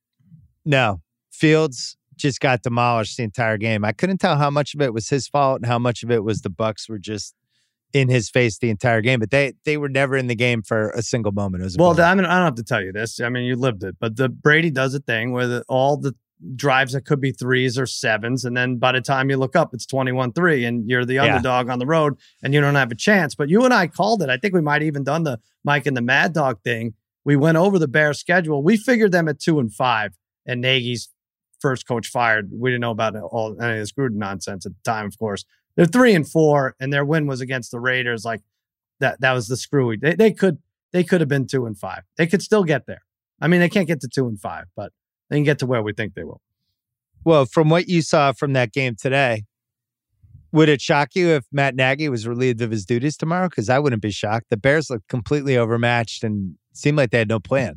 No, Fields just got demolished the entire game. I couldn't tell how much of it was his fault and how much of it was the Bucs were just in his face the entire game. But they they were never in the game for a single moment. It was a Well, blowout. I mean, I don't have to tell you this. I mean, you lived it. But the Brady does a thing where the, all the drives that could be threes or sevens, and then by the time you look up, it's twenty-one three, and you're the Yeah. underdog on the road, and you don't have a chance. But you and I called it. I think we might have even done the Mike and the Mad Dog thing. We went over the Bears schedule. We figured them at two and five, and Nagy's first coach fired. We didn't know about all any of this Gruden nonsense at the time, of course. They're three and four, and their win was against the Raiders. Like that, that was the screwy. They they could they could have been two and five. They could still get there. I mean, they can't get to two and five, but they can get to where we think they will. Well, from what you saw from that game today, would it shock you if Matt Nagy was relieved of his duties tomorrow? Because I wouldn't be shocked. The Bears looked completely overmatched and seemed like they had no plan.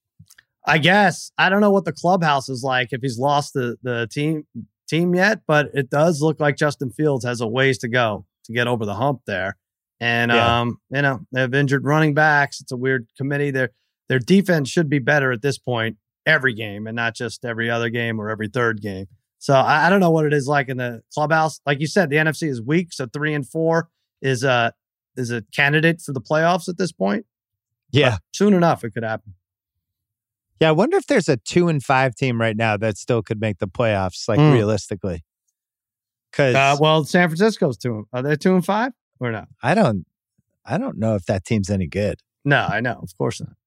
I guess I don't know what the clubhouse is like if he's lost the the team team yet, but it does look like Justin Fields has a ways to go to get over the hump there. And Yeah. um, you know, they have injured running backs. It's a weird committee. Their their defense should be better at this point every game and not just every other game or every third game. So I, I don't know what it is like in the clubhouse. Like you said, the N F C is weak, so three and four is a is a candidate for the playoffs at this point. Yeah. But soon enough, it could happen. Yeah, I wonder if there's a two and five team right now that still could make the playoffs, like Mm. realistically. Because Uh, well, San Francisco's two. Are they two and five or no? I don't, I don't know if that team's any good. No, I know, of course not.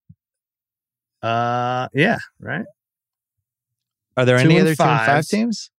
Uh, yeah, right. Are there Two any and other two and five fives. teams?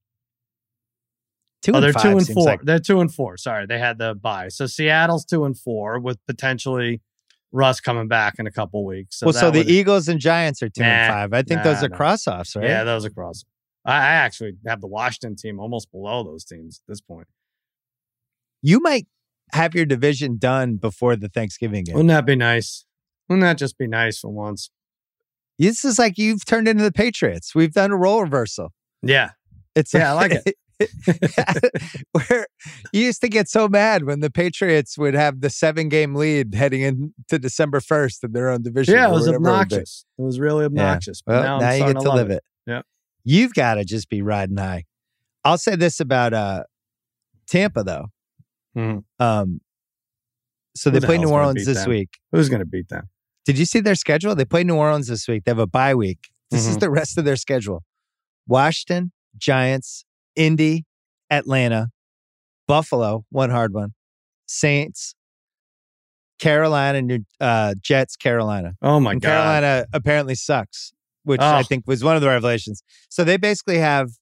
Two Oh, and they're five two and seems four. like- They're two and four. Sorry, they had the bye. So Seattle's two and four with potentially Russ coming back in a couple weeks. So well, that so the would- Eagles and Giants are two and Nah, five. I think nah, those are no. cross-offs, right? yeah, those are cross. I, I actually have the Washington team almost below those teams at this point. You might have your division done before the Thanksgiving game. Wouldn't that be nice? Wouldn't that just be nice for once? This is like you've turned into the Patriots. We've done a role reversal. Yeah, It's Yeah, I like it. Where you used to get so mad when the Patriots would have the seven game lead heading into December first in their own division. yeah, it or was whatever would be. obnoxious. It was really obnoxious. But Well, now, now, I'm you starting get to to love live it. it. Yeah. You've got to just be riding high. I'll say this about uh, Tampa, though. Mhm. Um, so Who they the play hell's New gonna Orleans beat this them? week. Who's going to beat them? Did you see their schedule? They play New Orleans this week. They have a bye week. This is Mhm. the rest of their schedule. Washington, Giants, Indy, Atlanta, Buffalo, one hard one, Saints, Carolina, New, uh, Jets, Carolina. Oh my and god! Carolina apparently sucks, which I Oh. think was one of the revelations. So they basically have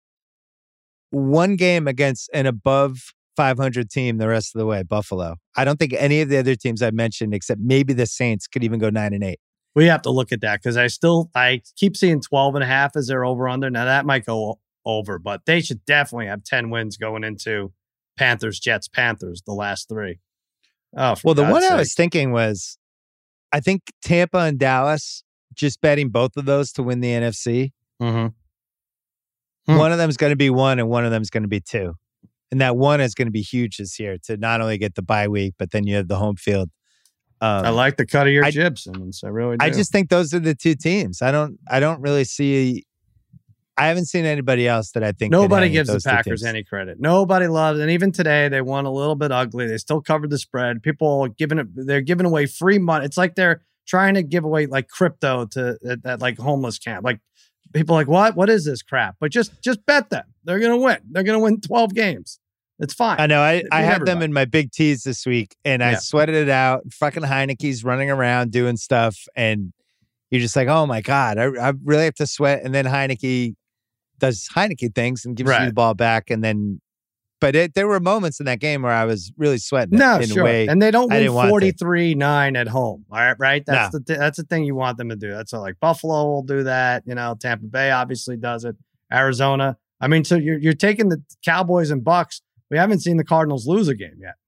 one game against an above five hundred team the rest of the way, Buffalo. I don't think any of the other teams I mentioned, except maybe the Saints, could even go nine and eight. We have to look at that because I still I keep seeing twelve and a half as their over under. Now that might go o- over, but they should definitely have ten wins going into Panthers, Jets, Panthers, the last three. Oh, for Well, the God's one I sake. was thinking was, I think Tampa and Dallas, just betting both of those to win the N F C. Mhm. Hmm. One of them is going to be one and one of them is going to be two. And that one is going to be huge this year to not only get the bye week, but then you have the home field. Um, I like the cut of your I- jib, Simmons. I really do. I just think those are the two teams. I don't. I don't really see. I haven't seen anybody else that I think could Nobody hang with gives the those two Packers teams. any credit. Nobody loves, and even today they won a little bit ugly. They still covered the spread. People are giving it. They're giving away free money. It's like they're trying to give away like crypto to at, at like homeless camp. Like people are like, what? What is this crap? But just just bet them. They're gonna win. They're gonna win twelve games. It's fine. I know. I, I Beat have them everybody. in my big teas this week, and I Yeah. sweated it out. Fucking Heineke's running around doing stuff, and you're just like, oh my god, I, I really have to sweat. And then Heineke does Heineke things and gives you Right. the ball back, and then but it, there were moments in that game where I was really sweating. No, in sure. A way and they don't I win want to. forty-three nine at home. All right, right? That's No. the th- that's the thing you want them to do. That's all, like Buffalo will do that. You know, Tampa Bay obviously does it. Arizona. I mean, so you're you're taking the Cowboys and Bucks. We haven't seen the Cardinals lose a game yet.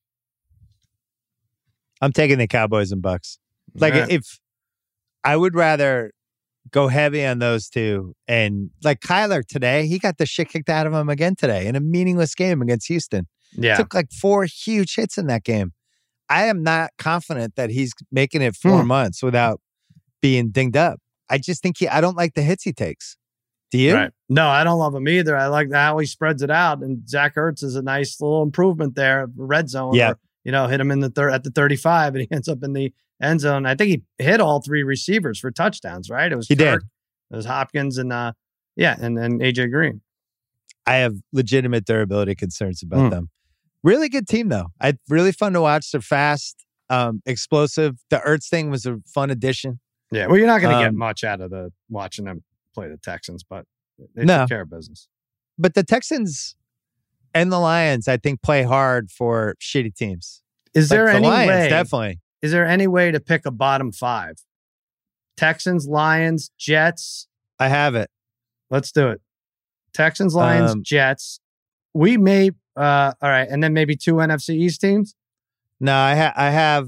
I'm taking the Cowboys and Bucks. Like Yeah. if I would rather go heavy on those two, and like Kyler today, he got the shit kicked out of him again today in a meaningless game against Houston. Yeah. Took like four huge hits in that game. I am not confident that he's making it four Hmm. months without being dinged up. I just think he, I don't like the hits he takes. Do you? Right. No, I don't love him either. I like how he spreads it out, and Zach Ertz is a nice little improvement there. Red zone, Yeah. or, you know, hit him in the third at the thirty-five, and he ends up in the end zone. I think he hit all three receivers for touchdowns. Right? It was He Kirk, did. It was Hopkins, and uh, yeah, and and A J Green. I have legitimate durability concerns about Hmm. them. Really good team though. I really fun to watch. They're fast, um, explosive. The Ertz thing was a fun addition. Yeah. Well, you're not going to get Um, much out of the watching them play the Texans, but they No. took care of business. But the Texans and the Lions, I think, play hard for shitty teams. Is Like there the any Lions, way? definitely. Is there any way to pick a bottom five? Texans, Lions, Jets. I have it. Let's do it. Texans, Lions, Um, Jets. We may, uh, all right, and then maybe two N F C East teams. No, I, ha- I have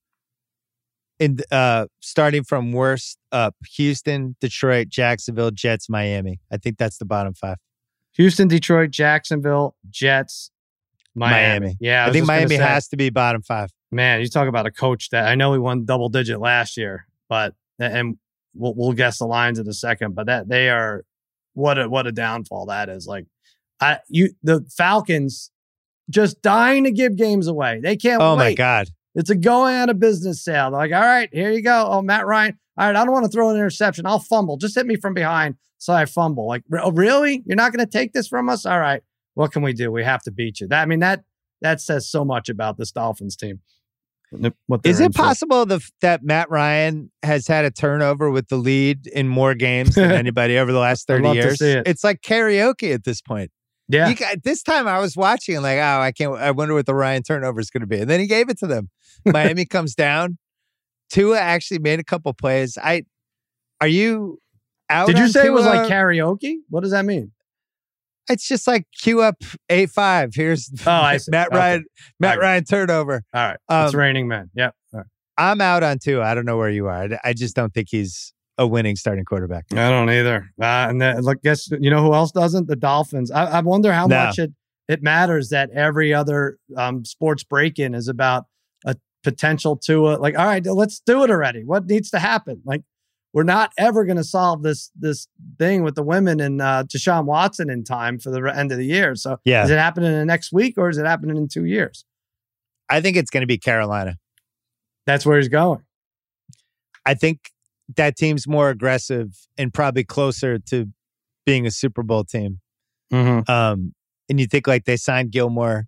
in uh, starting from worst up: Houston, Detroit, Jacksonville, Jets, Miami. I think that's the bottom five. Houston, Detroit, Jacksonville, Jets, Miami. Miami. Yeah, I, I, was think just gonna Miami say, has to be bottom five. Man, you talk about a coach that I know he won double digit last year, but and we'll we'll guess the lines in a second. But that they are what a what a downfall that is. Like, I you the Falcons just dying to give games away. They can't. Oh wait. my God. It's a going out of business sale. They're like, all right, here you go. Oh, Matt Ryan. All right, I don't want to throw an interception. I'll fumble. Just hit me from behind so I fumble. Like, oh, really? You're not going to take this from us? All right. What can we do? We have to beat you. That I mean, that that says so much about this Dolphins team. What Is they're it in for. possible the, that Matt Ryan has had a turnover with the lead in more games than anybody over the last I'd thirty love to years? see it. It's like karaoke at this point. Yeah. You got, this time I was watching and like, oh, I can't, I wonder what the Ryan turnover is going to be. And then he gave it to them. Miami comes down. Tua actually made a couple plays. I, are you out? Did you on say it was Tua? like karaoke? What does that mean? It's just like cue up eight five. Here's Oh, I see. Matt Okay. Ryan, Matt Okay. Ryan turnover. All right. Um, it's raining men. Yep. All right. I'm out on Tua. I don't know where you are. I, I just don't think he's a winning starting quarterback. I don't either. Uh, and then, look, guess you know who else doesn't? The Dolphins. I, I wonder how No. much it it matters that every other um, sports break-in is about a potential to a, like, all right, let's do it already. What needs to happen? Like, we're not ever going to solve this this thing with the women and uh, Deshaun Watson in time for the end of the year. So, Yeah. is it happening in the next week or is it happening in two years? I think it's going to be Carolina. That's where he's going. I think that team's more aggressive and probably closer to being a Super Bowl team. Mm-hmm. Um, and you think like they signed Gilmore.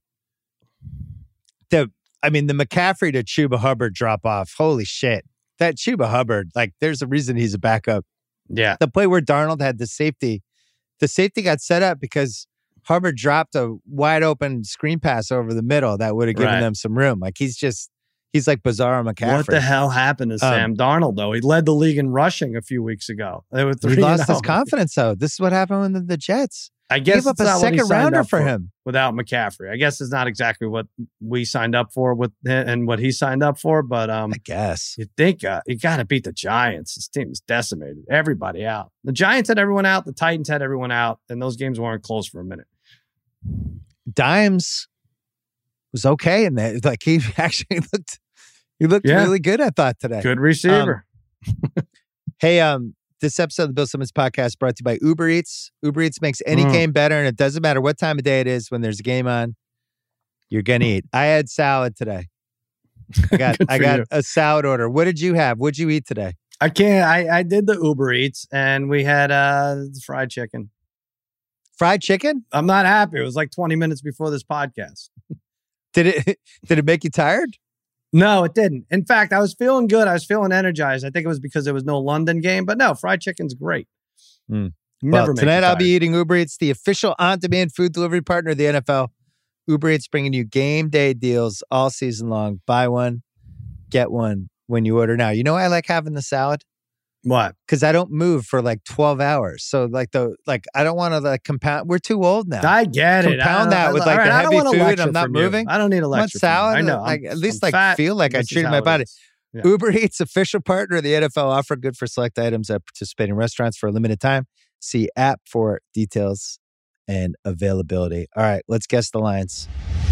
The I mean, the McCaffrey to Chuba Hubbard drop off. Holy shit. That Chuba Hubbard, like there's a reason he's a backup. Yeah. The play where Darnold had the safety, the safety got set up because Hubbard dropped a wide open screen pass over the middle that would have given Right. them some room. Like he's just, he's like Bizarro McCaffrey. What the hell happened to Um, Sam Darnold, though? He led the league in rushing a few weeks ago. They were He lost his three and oh. confidence though. This is what happened with the, the Jets. I guess Gave up it's a not what he second signed rounder up for him. without McCaffrey. I guess it's not exactly what we signed up for with him and what he signed up for, but um, I guess. you think uh, you got to beat the Giants. This team is decimated. Everybody out. The Giants had everyone out. The Titans had everyone out, and those games weren't close for a minute. Dimes was okay in that. Like he actually looked, he looked Yeah. really good. I thought today. Good receiver. Hey, um, this episode of the Bill Simmons podcast brought to you by Uber Eats. Uber Eats makes any Mm. game better, and it doesn't matter what time of day it is. When there's a game on, you're gonna eat. I had salad today. I got Good I for got you. a salad order. What did you have? What'd you eat today? I can't. I, I did the Uber Eats, and we had uh, fried chicken. Fried chicken? I'm not happy. It was like twenty minutes before this podcast. Did it did it make you tired? No, it didn't. In fact, I was feeling good. I was feeling energized. I think it was because there was no London game, but no, fried chicken's great. Mm. Never Well, make tonight you I'll be tired. eating Uber Eats, the official on-demand food delivery partner of the N F L. Uber Eats bringing you game day deals all season long. Buy one, get one when you order now. You know why I like having the salad? What? Because I don't move for like twelve hours. So like the like I don't want to like compound. We're too old now. I get it. Compound that with like right, the heavy food. I'm not you. moving. I don't need a lecture. I want salad. I know. Like, at least I'm like fat. feel like This I treated is my how it body. is. Yeah. Uber Eats, official partner of the N F L, offer good for select items at participating restaurants for a limited time. See app for details and availability. All right, let's guess the lines.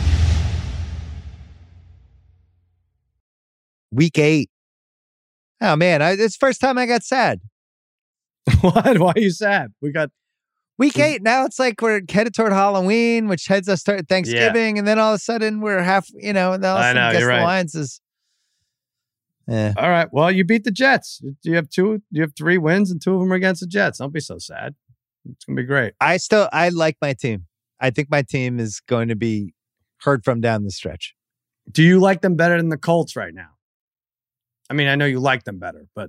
Week eight. Oh man, I, it's the first time I got sad. What? Why are you sad? We got week eight. Now it's like we're headed toward Halloween, which heads us toward Thanksgiving, yeah. and then all of a sudden we're half. You know, and all of a sudden I know, guess you're the right. lines is. Yeah. All right. Well, you beat the Jets. You have two. You have three wins, and two of them are against the Jets. Don't be so sad. It's gonna be great. I still I like my team. I think my team is going to be heard from down the stretch. Do you like them better than the Colts right now? I mean, I know you like them better, but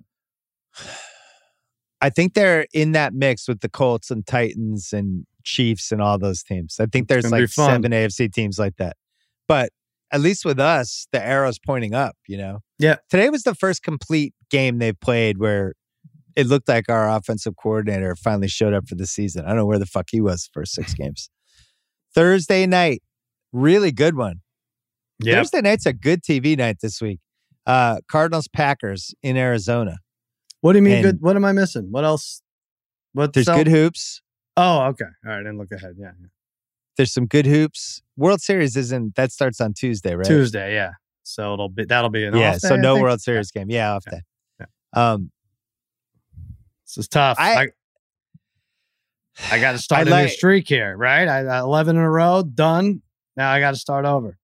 I think they're in that mix with the Colts and Titans and Chiefs and all those teams. I think there's like seven A F C teams like that. But at least with us, the arrow's pointing up, you know? Yeah. Today was the first complete game they played where it looked like our offensive coordinator finally showed up for the season. I don't know where the fuck he was for six games. Thursday night, really good one. Yep. Thursday night's a good T V night this week. Uh, Cardinals Packers in Arizona. What do you mean and good? What am I missing? What else? What there's else? Good hoops. Oh, okay. All right. Then look ahead. Yeah, yeah. There's some good hoops. World Series isn't that starts on Tuesday, right? Tuesday, yeah. So it'll be that'll be an yeah. off day, so no I think? World Series game. Yeah, off yeah. day. Yeah. Um, this is tough. I I, I got to start I a like, new streak here, right? I got eleven in a row done. Now I got to start over.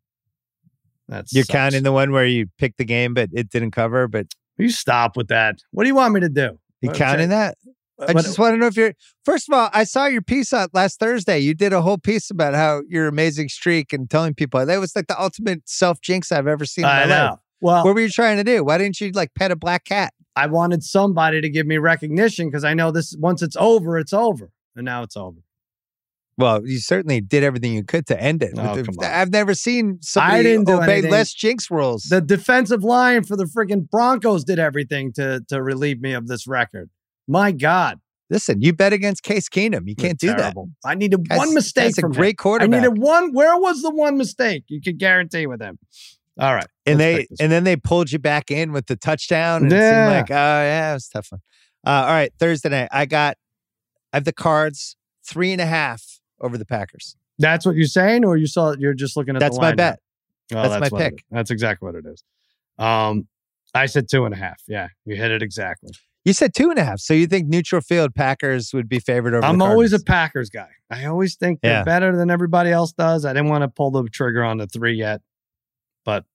That's you're counting the one where you picked the game, but it didn't cover. But you stop with that. What do you want me to do? You what, counting that? I what, just want to know if you're. First of all, I saw your piece on last Thursday. You did a whole piece about how your amazing streak and telling people that was like the ultimate self jinx I've ever seen. In my I know. Life. Well, what were you trying to do? Why didn't you like pet a black cat? I wanted somebody to give me recognition because I know this. Once it's over, it's over, and now it's over. Well, you certainly did everything you could to end it. Oh, the, come on. I've never seen somebody I didn't do obey anything. less jinx rules. The defensive line for the freaking Broncos did everything to to relieve me of this record. My God. Listen, you bet against Case Keenum. You can't You're do terrible. that. I needed That's, one mistake that's a from great him. quarterback. I needed one. Where was the one mistake you could guarantee with him? All right. And they and then they pulled you back in with the touchdown. And yeah. It seemed like, oh, yeah, it was a tough one. Uh, all right, Thursday night. I got, I have the Cards three and a half over the Packers. That's what you're saying, or you saw you're just looking at that's the my line bet. Oh, that's, that's my pick. That's exactly what it is. Um, I said two and a half. Yeah, you hit it exactly. You said two and a half. So you think neutral field Packers would be favored over I'm the always a Cardinals. Packers guy. I always think they're Yeah. better than everybody else does. I didn't want to pull the trigger on the three yet, but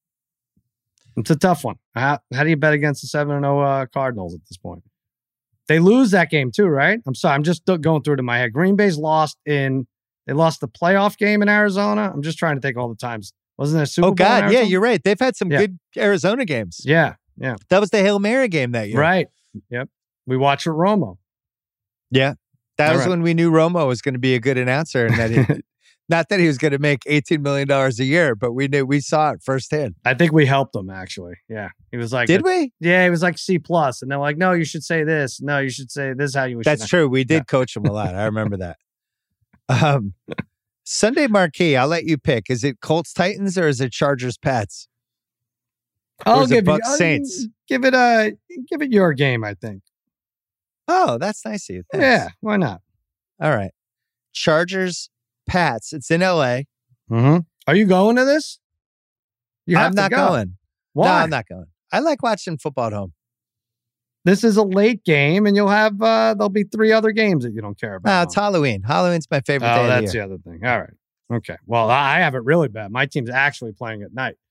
it's a tough one. How, how do you bet against the seven and oh uh, Cardinals at this point? They lose that game too, right? I'm sorry. I'm just going through it in my head. Green Bay's lost in, they lost the playoff game in Arizona. I'm just trying to think all the times. Wasn't there a Super Oh, Bowl? God. in Yeah, Arizona? you're right. They've had some Yeah. good Arizona games. Yeah. Yeah. That was the Hail Mary game that year. Right. Yep. We watched with Romo. Yeah. That All was right. when we knew Romo was going to be a good announcer and that he, not that he was going to make eighteen million dollars a year, but we knew we saw it firsthand. I think we helped him actually. Yeah. He was like, Did we? Yeah, he was like C plus. And they're like, no, you should say this. No, you should say this is how you should. That's true. We did Yeah. coach him a lot. I remember that. Um, Sunday marquee, I'll let you pick. Is it Colts Titans or is it Chargers Pats? Or I'll is it give you Bucks I'll Saints? Give it a give it your game, I think. Oh, that's nice of you. Thanks. Yeah, why not? All right. Chargers Pats. It's in L A. Mm-hmm. Are you going to this? You have I'm to not go. going. Why? No, I'm not going. I like watching football at home. This is a late game, and you'll have uh there'll be three other games that you don't care about. No, it's Halloween. Halloween's my favorite day Oh, of the that's year. the other thing. All right. Okay. Well, I have it really bad. My team's actually playing at night.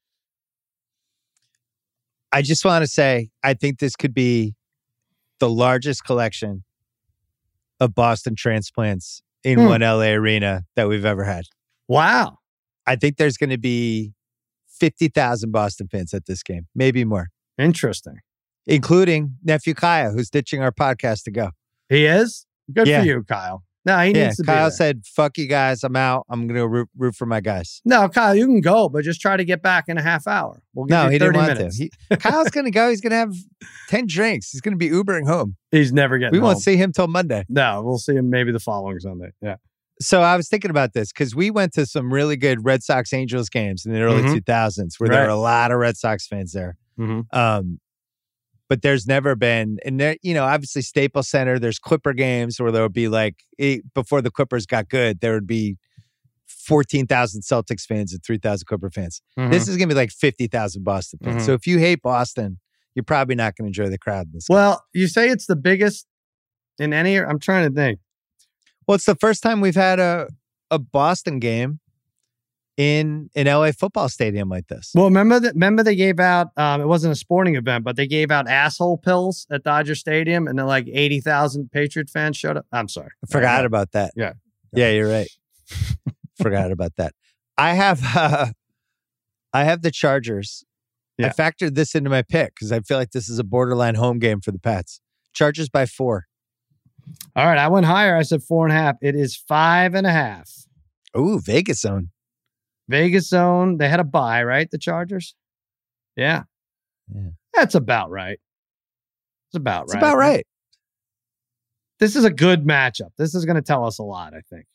I just want to say, I think this could be the largest collection of Boston transplants in Hmm. one L A arena that we've ever had. Wow. I think there's going to be fifty thousand Boston fans at this game, maybe more, Interesting. including nephew Kaya, who's ditching our podcast to go. He is? Good Yeah. for you, Kyle. No, he Yeah, needs to Kyle be there. said, fuck you guys. I'm out. I'm going to root, root for my guys. No, Kyle, you can go, but just try to get back in a half hour. We'll give No, you he didn't thirty want minutes. to. He, Kyle's going to go. He's going to have ten drinks. He's going to be Ubering home. He's never getting We home. won't see him till Monday. No, we'll see him maybe the following Sunday. Yeah. So I was thinking about this because we went to some really good Red Sox Angels games in the early Mhm. two thousands where Right. there were a lot of Red Sox fans there. Mm-hmm. Um, but there's never been, and there, you know, obviously Staples Center, there's Clipper games where there would be like, eight, before the Clippers got good, there would be fourteen thousand Celtics fans and three thousand Clipper fans. Mm-hmm. This is going to be like fifty thousand Boston fans. Mhm. So if you hate Boston, you're probably not going to enjoy the crowd in this game. Well, you say it's the biggest in any, I'm trying to think. Well, it's the first time we've had a, a Boston game in an L A football stadium like this. Well, remember that? Remember they gave out. Um, it wasn't a sporting event, but they gave out asshole pills at Dodger Stadium, and then like eighty thousand Patriot fans showed up. I'm sorry, I forgot Uh, about that. Yeah. Yeah, you're right. Forgot about that. I have uh, I have the Chargers. I Yeah. factored this into my pick because I feel like this is a borderline home game for the Pats. Chargers by four. All right, I went higher. I said four and a half. It is five and a half. Ooh, Vegas zone. Vegas zone. They had a bye, right? The Chargers. Yeah. Yeah. That's about right. It's about It's right. about right. This is a good matchup. This is going to tell us a lot, I think.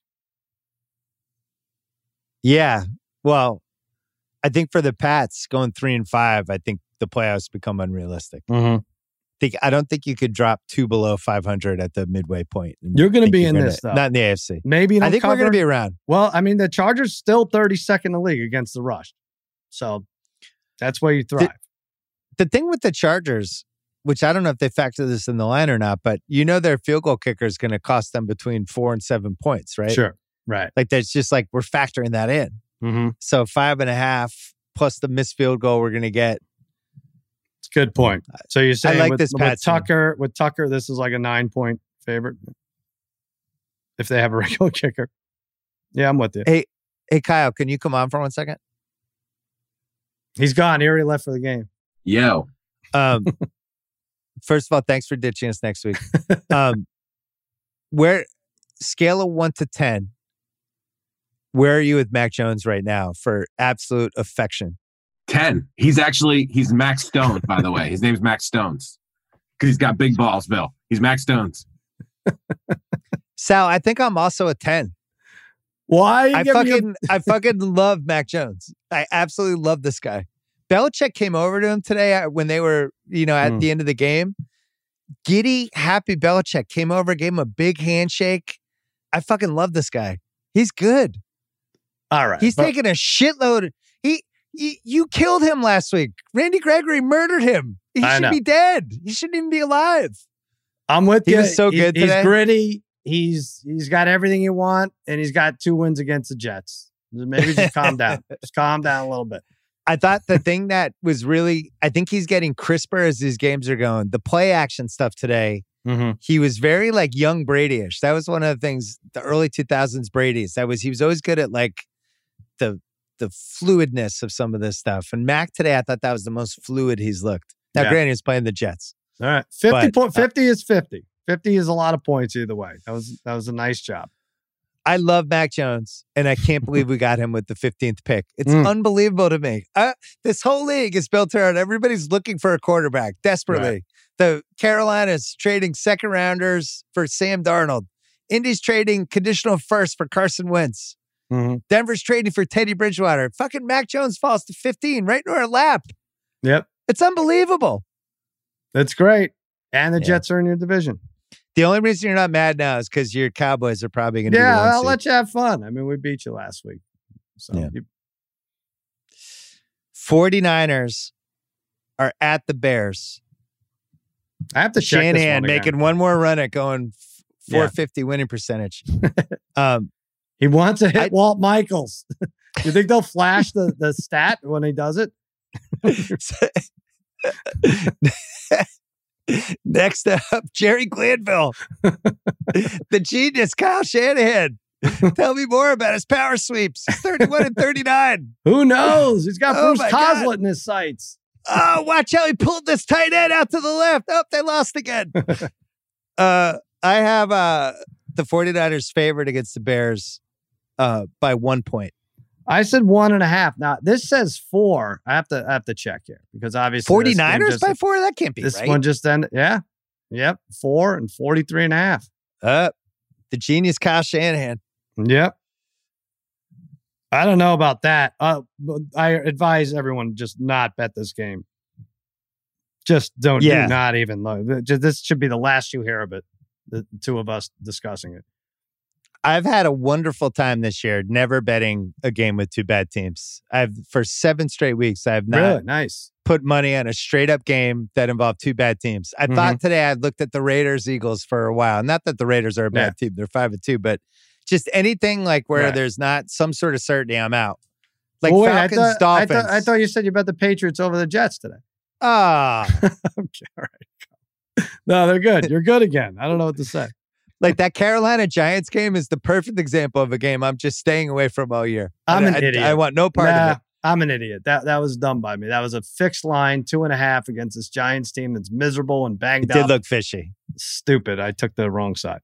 Yeah. Well, I think for the Pats going three and five, I think the playoffs become unrealistic. Mm-hmm. Think I don't think you could drop two below five hundred at the midway point. and You're going to think be you're in gonna- this, though. Not in the A F C. Maybe you don't I think cover. we're going to be around. Well, I mean, the Chargers still thirty-second in the league against the rush. So that's where you thrive. The thing with the Chargers, which I don't know if they factor this in the line or not, but you know their field goal kicker is going to cost them between four and seven points, right? Sure. Right. Like that's just like we're factoring that in. Mm-hmm. So five and a half plus the missed field goal we're going to get. It's a good point. So you're saying like with, this with Pats team. Tucker, with Tucker, this is like a nine point favorite if they have a regular kicker. Yeah, I'm with you. Hey, hey, Kyle, can you come on for one second? He's gone. He already left for the game. Yo, Um, first of all, thanks for ditching us next week. Um, where scale of one to ten, where are you with Mac Jones right now for absolute affection? ten. He's actually, he's Max Stones, by the way. His name's Max Stones because he's got big balls, Bill. He's Max Stones. Sal, I think I'm also a ten. Why? I fucking, I fucking love Mac Jones. I absolutely love this guy. Belichick came over to him today uh, when they were, you know, at Mm. the end of the game. Giddy, happy Belichick came over, gave him a big handshake. I fucking love this guy. He's good. All right. He's but- taking a shitload. He, he, you killed him last week. Randy Gregory murdered him. He I should know. be dead. He shouldn't even be alive. I'm with He you. was so He- good He's today. gritty. He's he's got everything you want, and he's got two wins against the Jets. Maybe just calm down. Just calm down a little bit. I thought the thing that was really, I think he's getting crisper as these games are going. The play action stuff today, Mm-hmm. he was very like young Brady-ish. That was one of the things, the early two thousands Brady's. That was, he was always good at like the the fluidness of some of this stuff. And Mac today, I thought that was the most fluid he's looked. Now, Yeah. granted, he was playing the Jets. All right, fifty But, point uh, fifty is fifty. Fifty is a lot of points either way. That was that was a nice job. I love Mac Jones, and I can't believe we got him with the fifteenth pick. It's Mm. unbelievable to me. Uh, this whole league is built around everybody's looking for a quarterback desperately. Right. The Carolina's trading second rounders for Sam Darnold. Indy's trading conditional first for Carson Wentz. Mm-hmm. Denver's trading for Teddy Bridgewater. Fucking Mac Jones falls to fifteen right in our lap. Yep, It's unbelievable. that's great. And the Yeah. Jets are in your division. The only reason you're not mad now is because your Cowboys are probably going to Yeah, be the one I'll seed. let you have fun. I mean, we beat you last week. So Yeah. you, 49ers are at the Bears. I have to check this Shanahan one again. making one more run at going f- Yeah. four fifty winning percentage. um, He wants to hit I- Walt Michaels. You think they'll flash the, the stat when he does it? Next up, Jerry Glanville, the genius Kyle Shanahan. Tell me more about his power sweeps. He's thirty-one and thirty-nine. Who knows? He's got Oh Bruce my God. Coslett in his sights. Oh, watch how he pulled this tight end out to the left. Oh, they lost again. uh, I have uh, the 49ers favored against the Bears uh, by one point. I said one and a half. Now, this says four. I have to I have to check here because obviously 49ers just, by four? That can't be this right. This one just ended. Yeah. Yep. Four and forty-three and a half. Uh, the genius Kyle Shanahan. Yep. I don't know about that. Uh, I advise everyone just not bet this game. Just don't, yeah. do not even look. Just, this should be the last you hear of it. The two of us discussing it. I've had a wonderful time this year, never betting a game with two bad teams. I've for seven straight weeks, I've not really nice. put money on a straight up game that involved two bad teams. I mm-hmm. thought today I looked at the Raiders Eagles for a while. Not that the Raiders are a bad yeah. team; they're five and two, but just anything like where right. there's not some sort of certainty, I'm out. Like well, wait, Falcons, I thought, Dolphins. I thought, I thought you said you bet the Patriots over the Jets today. Ah, okay, all right. No, they're good. You're good again. I don't know what to say. Like that Carolina Giants game is the perfect example of a game I'm just staying away from all year. I'm I, an I, idiot. I want no part nah, of it. I'm an idiot. That that was dumb by me. That was a fixed line, two and a half against this Giants team that's miserable and banged it did up. look fishy. Stupid. I took the wrong side.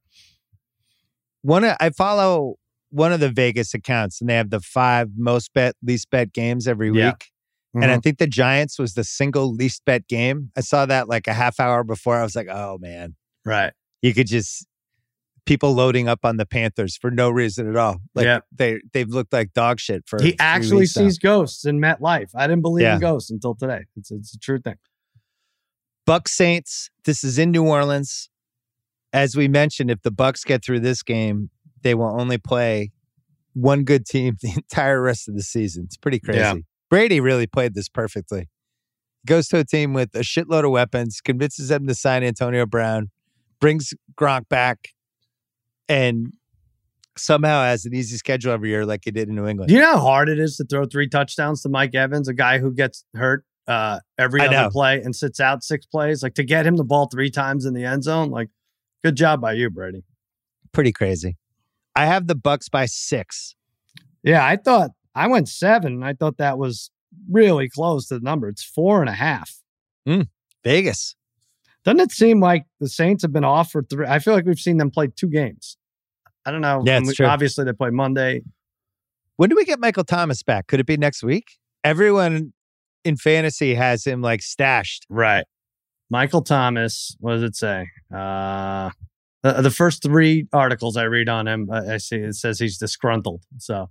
One, I follow one of the Vegas accounts, and they have the five most bet, least bet games every yeah. week. Mm-hmm. And I think the Giants was the single least bet game. I saw that like a half hour before. I was like, oh, man. Right. You could just... people loading up on the Panthers for no reason at all. Like yeah. they, they've looked like dog shit for He actually sees now. ghosts in MetLife. I didn't believe yeah. in ghosts until today. It's, it's a true thing. Bucks Saints. This is in New Orleans. As we mentioned, if the Bucks get through this game, they will only play one good team the entire rest of the season. It's pretty crazy. Yeah. Brady really played this perfectly. Goes to a team with a shitload of weapons, convinces them to sign Antonio Brown, brings Gronk back, and somehow has an easy schedule every year like he did in New England. Do you know how hard it is to throw three touchdowns to Mike Evans, a guy who gets hurt uh, every I other know. play and sits out six plays? Like to get him the ball three times in the end zone, like good job by you, Brady. Pretty crazy. I have the Bucks by six. Yeah, I thought I went seven. And I thought that was really close to the number. It's four and a half. Mm, Vegas. Doesn't it seem like the Saints have been off for three? I feel like we've seen them play two games. I don't know. Yeah, it's we, true. Obviously, they play Monday. When do we get Michael Thomas back? Could it be next week? Everyone in fantasy has him like stashed. Right. Michael Thomas, what does it say? Uh, the, the first three articles I read on him, I, I see it says he's disgruntled. So.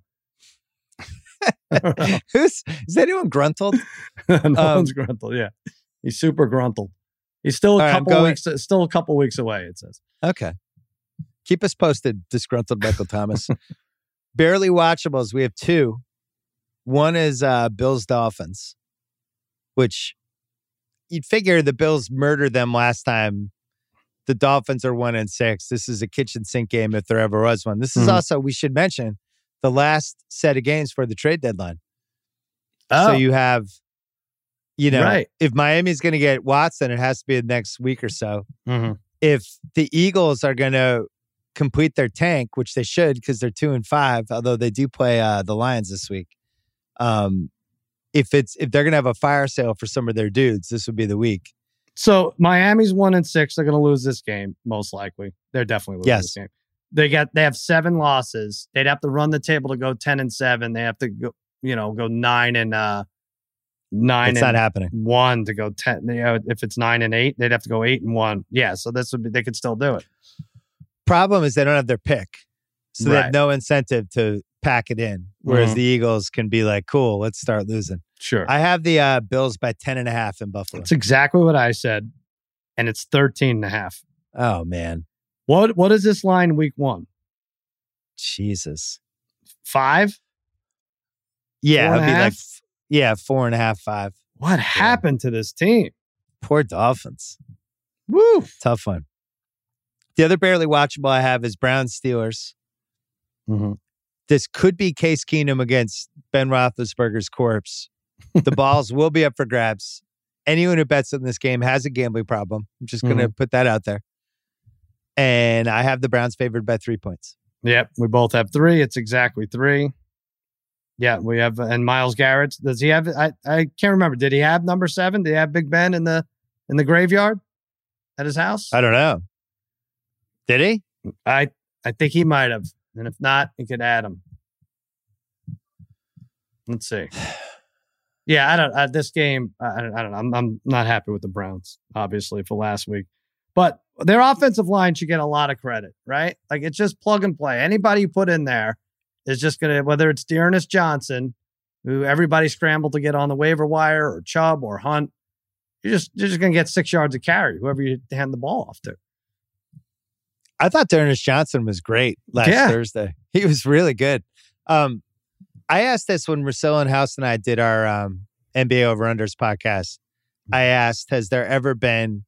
Who's, is anyone gruntled? no um, one's gruntled. Yeah. He's super gruntled. He's still a right, couple going, weeks, still a couple weeks away, it says. Okay. Keep us posted, disgruntled Michael Thomas. Barely watchables. We have two. One is uh, Bills Dolphins, which you'd figure the Bills murdered them last time. The Dolphins are one and six. This is a kitchen sink game if there ever was one. This is mm-hmm. also, we should mention, the last set of games for the trade deadline. Oh. So you have, you know, right. if Miami's going to get Watson, it has to be the next week or so. Mm-hmm. If the Eagles are going to complete their tank, which they should because they're two and five, although they do play uh, the Lions this week. Um, if it's if they're going to have a fire sale for some of their dudes, this would be the week. So Miami's one and six. They're going to lose this game, most likely. They're definitely losing yes. this game. They got they have seven losses. They'd have to run the table to go ten and seven. They have to go, you know, go nine and uh nine. It's and not happening. One to go ten. You know, if it's nine and eight, they'd have to go eight and one. Yeah, so this would be they could still do it. Problem is they don't have their pick, so right. they have no incentive to pack it in. Whereas mm-hmm. the Eagles can be like, "Cool, let's start losing." Sure. I have the uh, Bills by ten and a half in Buffalo. That's exactly what I said, and it's thirteen and a half. Oh man, what what is this line week one? Jesus, five. Yeah, it'd be like yeah, four and a half, five. What yeah. happened to this team? Poor Dolphins. Woo, tough one. The other barely watchable I have is Browns Steelers. Mm-hmm. This could be Case Keenum against Ben Roethlisberger's corpse. The balls will be up for grabs. Anyone who bets on this game has a gambling problem. I'm just going to mm-hmm. put that out there. And I have the Browns favored by three points. Yep, we both have three. It's exactly three. Yeah, we have, and Myles Garrett. Does he have? I, I can't remember. Did he have number seven? Did he have Big Ben in the in the graveyard at his house? I don't know. Did he? I I think he might have. And if not, he could add him. Let's see. Yeah, I don't. Uh, this game, I, I don't know. I'm, I'm not happy with the Browns, obviously, for last week. But their offensive line should get a lot of credit, right? Like, it's just plug and play. Anybody you put in there is just going to, whether it's Dearness Johnson, who everybody scrambled to get on the waiver wire, or Chubb or Hunt, you're just you're just going to get six yards of carry, whoever you hand the ball off to. I thought Dearness Johnson was great last Yeah. Thursday. He was really good. Um, I asked this when Russillo and House and I did our um, N B A Over-Unders podcast. I asked, has there ever been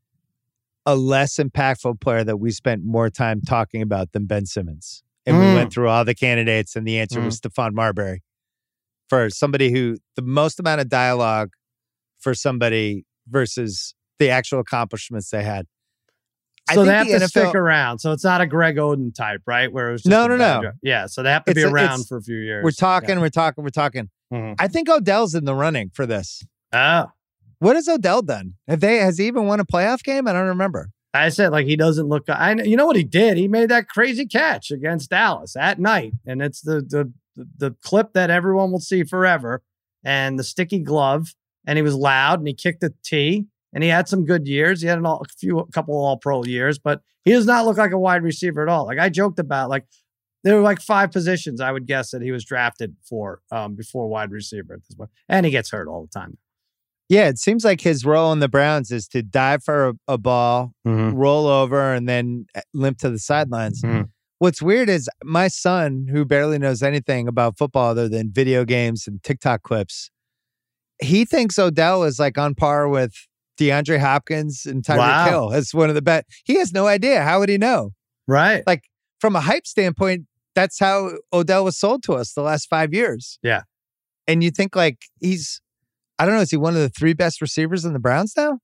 a less impactful player that we spent more time talking about than Ben Simmons? And Mm. we went through all the candidates, and the answer Mm. was Stephon Marbury. For somebody who, the most amount of dialogue for somebody versus the actual accomplishments they had. I So think they have the to N F L stick around. So it's not a Greg Oden type, right? Where it was just No, a no, bad no. draft. Yeah, so they have to It's be a- around it's- for a few years. We're talking, we're talking, we're talking. Yeah. Mhm. I think Odell's in the running for this. Oh, What has Odell done? Have they? Has he even won a playoff game? I don't remember. I said like he doesn't look. I you know what he did? He made that crazy catch against Dallas at night, and it's the the the clip that everyone will see forever. And the sticky glove, and he was loud, and he kicked a tee, and he had some good years. He had an all, a few, a couple All Pro years, but he does not look like a wide receiver at all. Like I joked about, like there were like five positions I would guess that he was drafted for um, before wide receiver at this point, and he gets hurt all the time. Yeah, it seems like his role in the Browns is to dive for a, a ball, Mm-hmm. roll over, and then limp to the sidelines. Mhm. What's weird is my son, who barely knows anything about football other than video games and TikTok clips, he thinks Odell is like on par with DeAndre Hopkins and Tyreek Wow. Hill as one of the best. He has no idea. How would he know? Right? Like from a hype standpoint, that's how Odell was sold to us the last five years. Yeah. And you think like he's, I don't know, is he one of the three best receivers in the Browns now?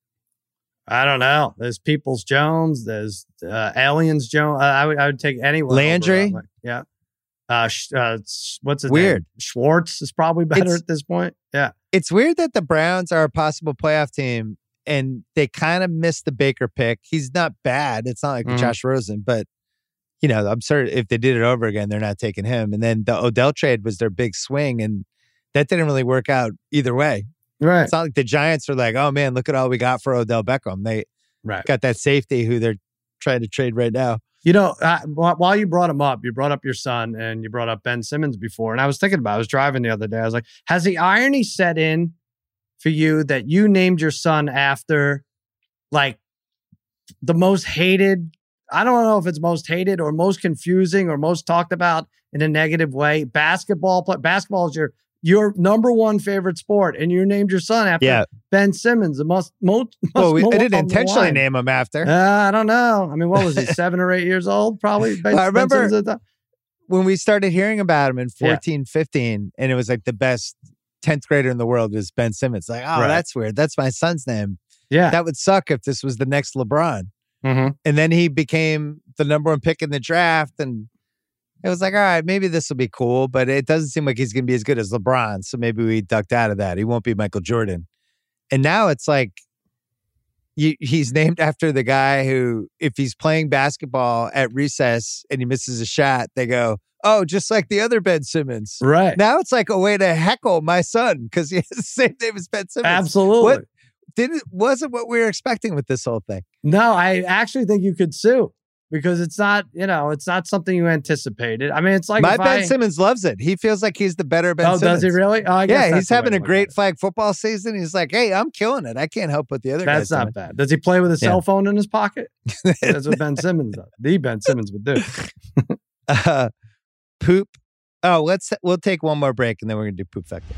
I don't know. There's Peoples Jones. There's uh, Aliens Jones. Uh, I would I would take anyone. over, Landry? uh, like, yeah. Uh, sh- uh, s- what's his Weird. name? Schwartz is probably better It's- at this point. Yeah. It's weird that the Browns are a possible playoff team and they kind of missed the Baker pick. He's not bad. It's not like Mhm. Josh Rosen, but you know, I'm certain if they did it over again, they're not taking him. And then the Odell trade was their big swing, and that didn't really work out either way. Right. It's not like the Giants are like, oh man, look at all we got for Odell Beckham. They Right. got that safety who they're trying to trade right now. You know, uh, wh- while you brought him up, you brought up your son and you brought up Ben Simmons before. And I was thinking about it. I was driving the other day. I was like, has the irony set in for you that you named your son after like the most hated? I don't know if it's most hated or most confusing or most talked about in a negative way. Basketball, play, basketball is your your number one favorite sport, and you named your son after Yeah. Ben Simmons. The most, most, Well, we, most I didn't on the intentionally line. name him after. Uh, I don't know. I mean, what was he? Seven or eight years old, probably. Ben, I remember- Ben Simmons at the time? When we started hearing about him in Yeah. fourteen, fifteen, and it was like the best tenth grader in the world was Ben Simmons. Like, oh, Right. that's weird. That's my son's name. Yeah. That would suck if this was the next LeBron. Mhm. And then he became the number one pick in the draft. And it was like, all right, maybe this will be cool, but it doesn't seem like he's going to be as good as LeBron. So maybe we ducked out of that. He won't be Michael Jordan. And now it's like, you, he's named after the guy who, if he's playing basketball at recess and he misses a shot, they go, oh, just like the other Ben Simmons. Right. Now it's like a way to heckle my son because he has the same name as Ben Simmons. Absolutely. What didn't wasn't what we were expecting with this whole thing. No, I actually think you could sue because it's not, you know, it's not something you anticipated. I mean, it's like My if Ben I, Simmons loves it. He feels like he's the better Ben oh, Simmons. does he really? Oh, I guess Yeah, that's he's the way having to a look great at it. flag football season. He's like, hey, I'm killing it. I can't help what the other That's guys not doing. bad. Does he play with a Yeah. cell phone in his pocket? That's what Ben Simmons does. The Ben Simmons would do. Uh, poop. Oh, let's we'll take one more break and then we're gonna do poop factor.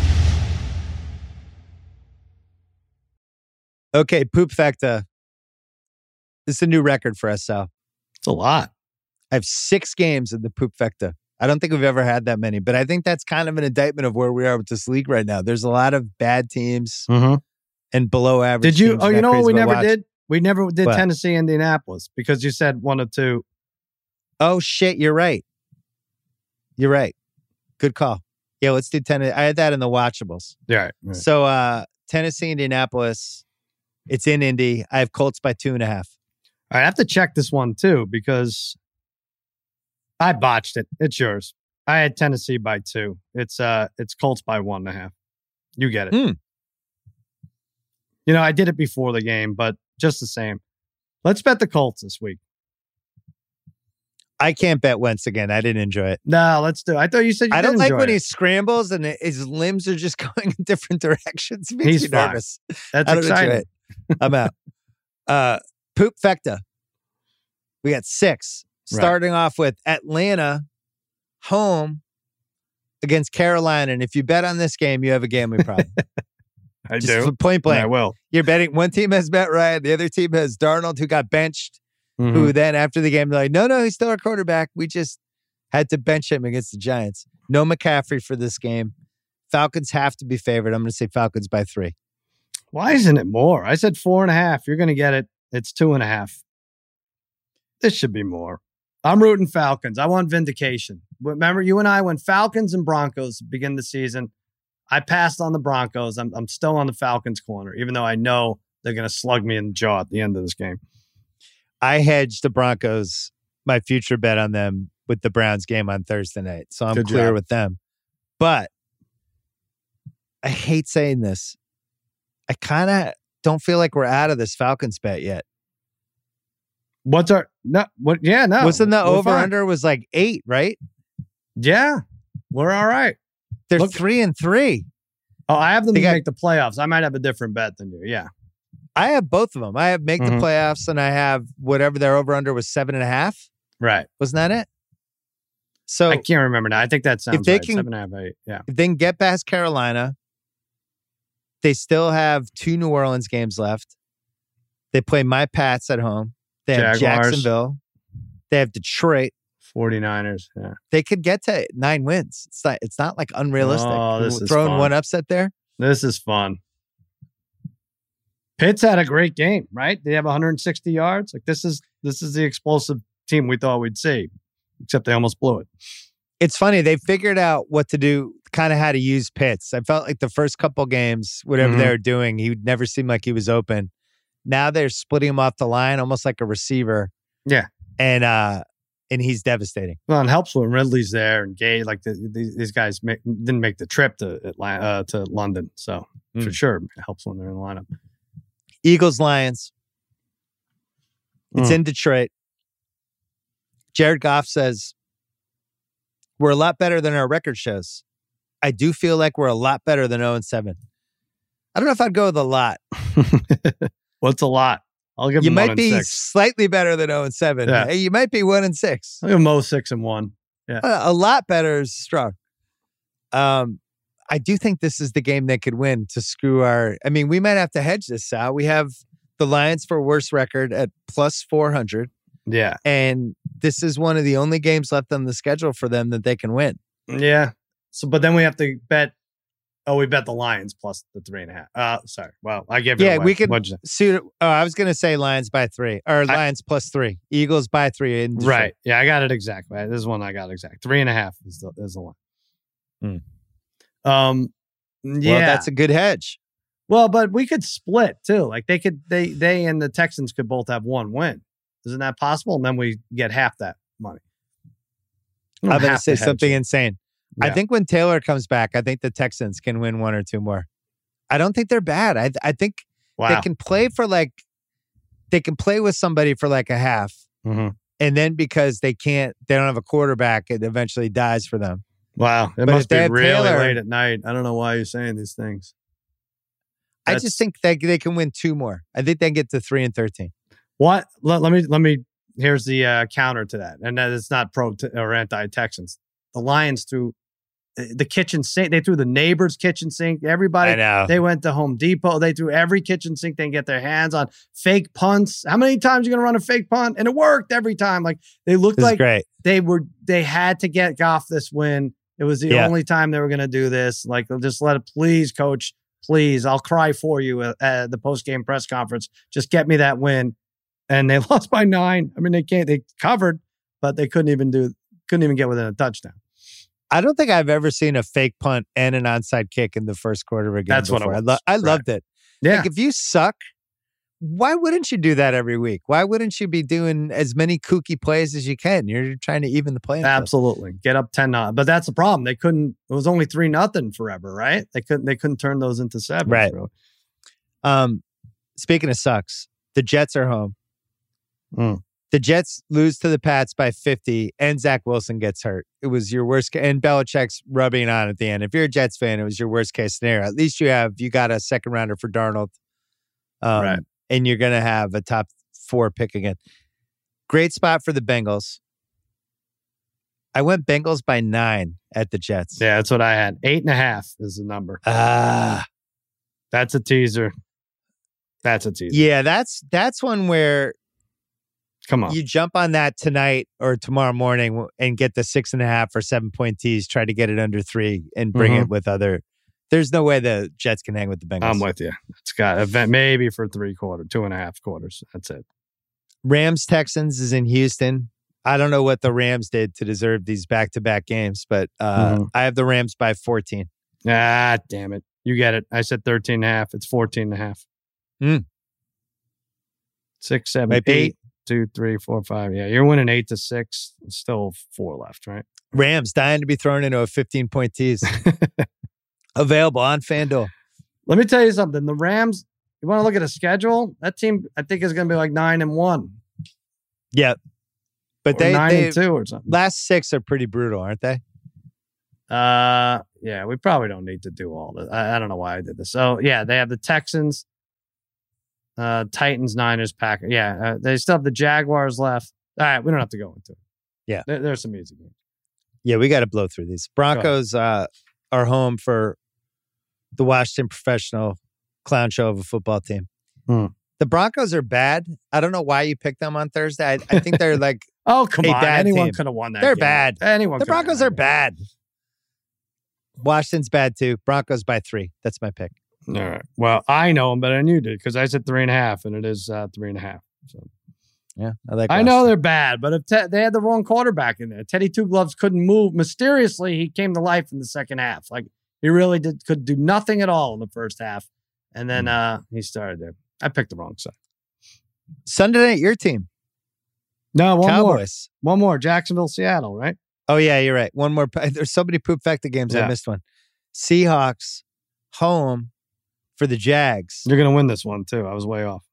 Okay, poop factor. This is a new record for us, Sal. It's a lot. I have six games in the poop factor. I don't think we've ever had that many, but I think that's kind of an indictment of where we are with this league right now. There's a lot of bad teams Mm-hmm. and below average. Did you? teams Oh, we're you not know what crazy we about never watching. did? We never did What? Tennessee, Indianapolis because you said one or two. Oh shit, you're right. You're right. Good call. Yeah, let's do Tennessee. I had that in the watchables. Yeah. So uh Tennessee, Indianapolis. It's in Indy. I have Colts by two and a half. I have to check this one too because I botched it. It's yours. I had Tennessee by two. It's uh, it's Colts by one and a half. You get it. Mm. You know, I did it before the game, but just the same. Let's bet the Colts this week. I can't bet Wentz again. I didn't enjoy it. No, let's do it. I thought you said you I don't did like enjoy when it. he scrambles and his limbs are just going in different directions. It makes He's me fine. nervous. That's I don't enjoy exciting. it. I'm out. Uh, Poop Fecta. We got six. Right. Starting off with Atlanta home against Carolina. And if you bet on this game, you have a gambling problem. I Just do. point And blank. I will. You're betting one team has Matt Ryan, the other team has Darnold, who got benched, Mhm. who then after the game, they're like, no, no, he's still our quarterback. We just had to bench him against the Giants. No McCaffrey for this game. Falcons have to be favored. I'm going to say Falcons by three. Why isn't it more? I said four and a half. You're going to get it. It's two and a half. This should be more. I'm rooting Falcons. I want vindication. Remember, you and I, when Falcons and Broncos begin the season, I passed on the Broncos. I'm, I'm still on the Falcons corner, even though I know they're going to slug me in the jaw at the end of this game. I hedged the Broncos, my future bet on them with the Browns game on Thursday night. So I'm Good clear job. with them. But I hate saying this. I kind of don't feel like we're out of this Falcons bet yet. What's our no? What? Yeah, no. Wasn't the we're over fine. under was like eight, right? Yeah, we're all right. They're Look- three and three. Oh, I have them They to got- make the playoffs. I might have a different bet than you. Yeah. I have both of them. I have make Mhm. the playoffs, and I have whatever their over under was seven and a half. Right. Wasn't that it? So I can't remember now. I think that sounds they right. can- Seven and a half, eight. Yeah. if they can get past Carolina, they still have two New Orleans games left. They play my Pats at home. They have Jaguars. Jacksonville. They have Detroit. 49ers. Yeah. They could get to nine wins. It's not. It's not like unrealistic. Oh, this is Throwing fun. one upset there. This is fun. Pitts had a great game, right? They have one hundred sixty yards. Like this is this is the explosive team we thought we'd see, except they almost blew it. It's funny. They figured out what to do, kind of how to use Pitts. I felt like the first couple games, whatever Mhm. they were doing, he never seemed like he was open. Now they're splitting him off the line, almost like a receiver. Yeah. And uh, and he's devastating. Well, it helps when Ridley's there and Gay. Like the, these, these guys make, didn't make the trip to Atlanta, uh, to London, so for Mm. sure it helps when they're in the lineup. Eagles, Lions. It's Mm. in Detroit. Jared Goff says, we're a lot better than our record shows. I do feel like we're a lot better than oh and seven. I don't know if I'd go with a lot. What's a lot? I'll give You them one might and be six. slightly better than oh and seven. Yeah. Hey, you might be one and six. I'll give them Mo six and one. Uh, a lot better is strong. Um, I do think this is the game they could win to screw our. I mean, we might have to hedge this out. We have the Lions for worst record at plus four hundred. Yeah. And this is one of the only games left on the schedule for them that they can win. Yeah. So, but then we have to bet. Oh, we bet the Lions plus the three and a half. Uh, sorry. Well, I gave it Yeah, away. we could What'd you say? suit. Oh, I was going to say Lions by three or Lions plus three. Eagles by three. In Detroit. Right. Yeah, I got it exactly. This is one I got exact. Three and a half is the is the one. Um. Yeah. Well, that's a good hedge. Well, but we could split too. Like they could, they they and the Texans could both have one win. Isn't that possible? And then we get half that money. We don't I'm going to have say hedge something it. insane. I Yeah. think when Taylor comes back, I think the Texans can win one or two more. I don't think they're bad. I I think Wow. they can play for like they can play with somebody for like a half, Mhm. and then because they can't, they don't have a quarterback, it eventually dies for them. Wow. It But if must they be have really Taylor- late at night. I don't know why you're saying these things. I That's- just think they they can win two more. I think they can get to three and thirteen. What? Let, let me let me. Here's the uh, counter to that, and that it's not pro t- or anti Texans. The Lions threw uh, the kitchen sink. They threw the neighbor's kitchen sink. Everybody. know. They went to Home Depot. They threw every kitchen sink they can get their hands on. Fake punts. How many times are you going to run a fake punt? And it worked every time. Like they looked This is like great. they were. They had to get Goff this win. It was the Yeah. only time they were going to do this. Like just let it. Please, coach. Please, I'll cry for you at, at the post game press conference. Just get me that win. And they lost by nine. I mean, they can't. They covered, but they couldn't even do. Couldn't even get within a touchdown. I don't think I've ever seen a fake punt and an onside kick in the first quarter of a game. That's what it before. I, was. lo- I Right. loved it. Yeah. Like if you suck why wouldn't you do that every week? Why wouldn't you be doing as many kooky plays as you can? You're trying to even the playing field. Absolutely. Get up ten nothing. But that's the problem. They couldn't, it was only three nothing forever, right? They couldn't, they couldn't turn those into seven. Right. Really. Um, speaking of sucks, the Jets are home. Mm. The Jets lose to the Pats by fifty, and Zach Wilson gets hurt. It was your worst, ca- and Belichick's rubbing on at the end. If you're a Jets fan, it was your worst case scenario. At least you have, you got a second rounder for Darnold. Um, Right. And you're going to have a top four pick again. Great spot for the Bengals. I went Bengals by nine at the Jets. Yeah, that's what I had. Eight and a half is the number. Ah, That's a teaser. That's a teaser. yeah, that's that's one where Come on. you jump on that tonight or tomorrow morning and get the six and a half or seven point tees, try to get it under three and bring Mhm. it with other. There's no way the Jets can hang with the Bengals. I'm with you. It's got event maybe for three quarter, two and a half quarters. That's it. Rams Texans is in Houston. I don't know what the Rams did to deserve these back to back games, but uh, Mhm. I have the Rams by fourteen. Ah, damn it. You get it. I said thirteen and a half. It's fourteen and a half. Mm. Six, seven, Might be- eight, two, three, four, five. Yeah, you're winning eight to six. Still four left, right? Rams dying to be thrown into a fifteen point tease. Available on FanDuel. Let me tell you something. The Rams, you want to look at a schedule? That team, I think, is going to be like nine and one. Yep. But Or they, nine they and two or something. last six are pretty brutal, aren't they? Uh, yeah, we probably don't need to do all this. I, I don't know why I did this. So yeah, they have the Texans, uh, Titans, Niners, Packers. Yeah, uh, they still have the Jaguars left. All right, we don't have to go into it. Yeah. there, there's some easy games. Yeah, we got to blow through these. Broncos uh, are home for the Washington Professional clown show of a football team. Hmm. The Broncos are bad. I don't know why you picked them on Thursday. I, I think they're like, Oh come A on, bad anyone team. could have won that. They're game. bad. Anyone. the could have Broncos won are that bad. Washington's bad too. Broncos by three. That's my pick. game. All right. Well, I know them better than you did because I said three and a half, and it is uh, three and a half. So. Yeah, I like. I know Washington. they're bad, but if te- they had the wrong quarterback in there, Teddy Two Gloves couldn't move. Mysteriously, he came to life in the second half. Like he really did, could do nothing at all in the first half, and then uh, he started there. I picked the wrong side. Sunday night, your team, No, one Cowboys. more, one more. Jacksonville, Seattle, right? Oh yeah, you're right. One more. There's so many poop factor games. I Yeah. missed one. Seahawks home for the Jags. You're gonna win this one too. I was way off.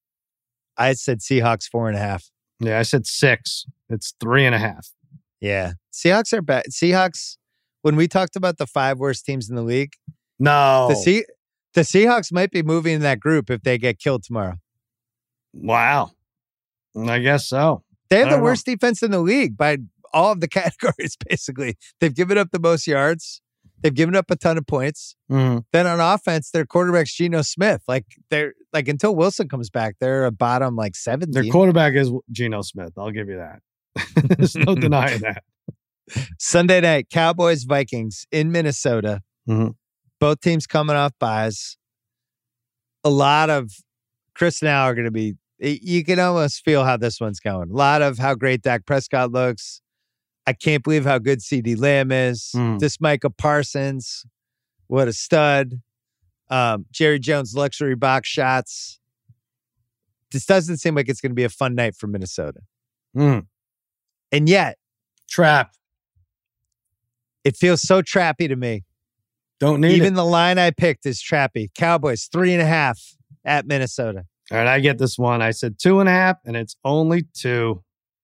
I said Seahawks four and a half. Yeah, I said six. It's three and a half. Yeah, Seahawks are bad. Seahawks. When we talked about the five worst teams in the league, No, the Se- the Seahawks might be moving in that group if they get killed tomorrow. wow. I guess so. They have I the don't know. worst defense in the league by all of the categories. Basically, they've given up the most yards. They've given up a ton of points. Mhm. Then on offense, their quarterback's Geno Smith. Like they're like until Wilson comes back, they're a bottom like seven. Their team. quarterback is Geno Smith. I'll give you that. There's no denying that. Sunday night, Cowboys Vikings in Minnesota. Mhm. Both teams coming off buys. A lot of Chris and Al are going to be. You can almost feel how this one's going. A lot of how great Dak Prescott looks. I can't believe how good CeeDee Lamb is. Mm. This Micah Parsons, what a stud. Um, Jerry Jones luxury box shots. This doesn't seem like it's going to be a fun night for Minnesota. Mm. And yet, Trap. it feels so trappy to me. Don't need Even it. the line I picked is trappy. Cowboys, three and a half at Minnesota. All right, I get this one. I said two and a half, and it's only two.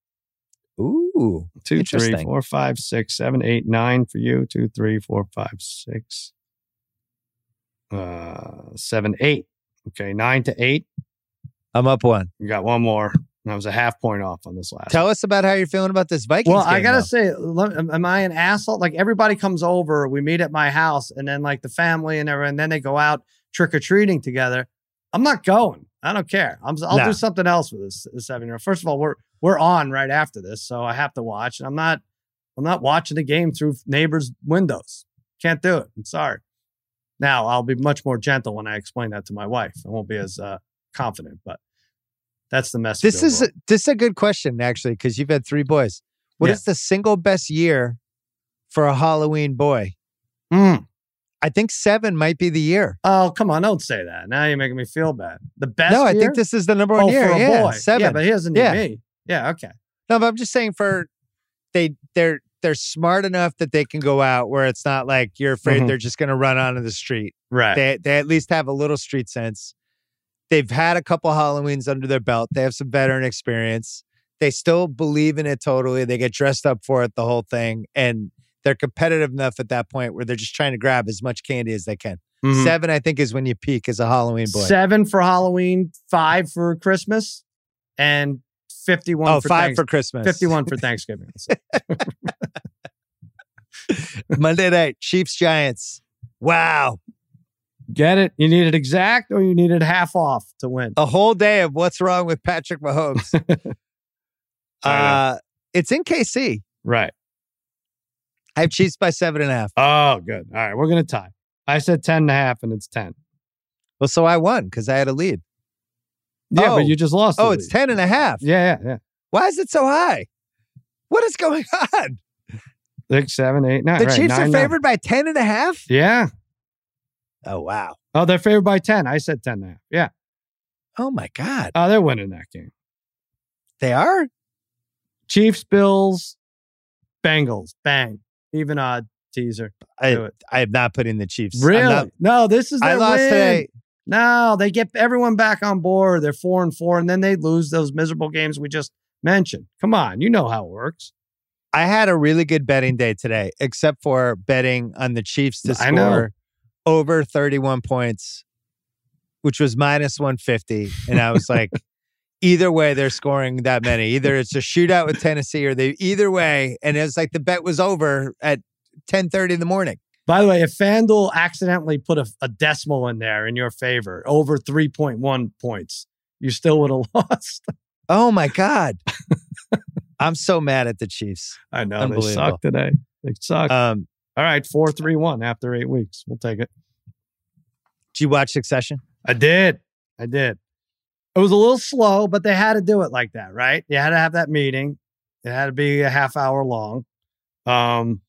Ooh. Two, three, Interesting. four, five, six, seven, eight, nine for you. Two, three, four, five, six, uh, seven, eight. Okay, nine to eight. I'm up one. You got one more. And I was a half point off on this last. Tell one. us about how you're feeling about this Vikings Well, I game, gotta though. say, le- am am I an asshole? Like everybody comes over, we meet at my house, and then like the family and everyone, and then they go out trick or treating together. I'm not going. I don't care. I'm. I'll No. do something else with this, this seven year old. First of all, we're we're on right after this, so I have to watch. And I'm not. I'm not watching the game through neighbors' windows. Can't do it. I'm sorry. Now I'll be much more gentle when I explain that to my wife. I won't be as uh, confident, but that's the message. This is overall. this is a good question, actually, because you've had three boys. What Yeah. is the single best year for a Halloween boy? Mm. I think seven might be the year. Oh, come on. Don't say that. Now you're making me feel bad. The best No, I year? think this is the number one oh, year. for a yeah, boy. seven. Yeah, but he doesn't need Yeah. me. Yeah, okay. No, but I'm just saying for they they're they're smart enough that they can go out where it's not like you're afraid Mhm. they're just going to run onto the street. Right. They they at least have a little street sense. They've had a couple Halloweens under their belt. They have some veteran experience. They still believe in it totally. They get dressed up for it, the whole thing, and they're competitive enough at that point where they're just trying to grab as much candy as they can. Mhm. Seven, I think, is when you peak as a Halloween boy. Seven for Halloween, five for Christmas, and fifty-one oh, for five Thanks- for Christmas. fifty-one for Thanksgiving. Monday night, Chiefs Giants. Wow. Get it? You need it exact or you need it half off to win? A whole day of what's wrong with Patrick Mahomes. uh, it's in K C. Right. I have Chiefs by seven and a half. Oh, good. All right. We're going to tie. I said ten and a half and it's ten. Well, so I won because I had a lead. Yeah, Oh. but you just lost. Oh, the it's lead. ten and a half. Yeah, yeah, yeah. Why is it so high? What is going on? Six, seven, eight, nine. The right, Chiefs nine, are nine. favored by ten and a half? Yeah. Oh, wow. Oh, they're favored by ten. I said ten and a half. Yeah. Oh, my God. Oh, they're winning that game. They are? Chiefs, Bills, Bengals. Bang. Even odd teaser. Do I, it. I am not putting the Chiefs. I'm Really? not- no, this is their I lost win. today. No, they get everyone back on board. They're four and four, and then they lose those miserable games we just mentioned. Come on, you know how it works. I had a really good betting day today, except for betting on the Chiefs to I know. score over thirty-one points, which was minus one fifty. And I was like, either way, they're scoring that many. Either it's a shootout with Tennessee or they either way. And it was like the bet was over at ten thirty in the morning. By the way, if FanDuel accidentally put a, a decimal in there in your favor, over three point one points, you still would have lost. Oh, my God. I'm so mad at the Chiefs. I know. They Unbelievable. suck today. They suck. Um, All right, four three one after eight weeks. We'll take it. did you watch Succession? I did. I did. It was a little slow, but they had to do it like that, right? You had to have that meeting. It had to be a half hour long. Um,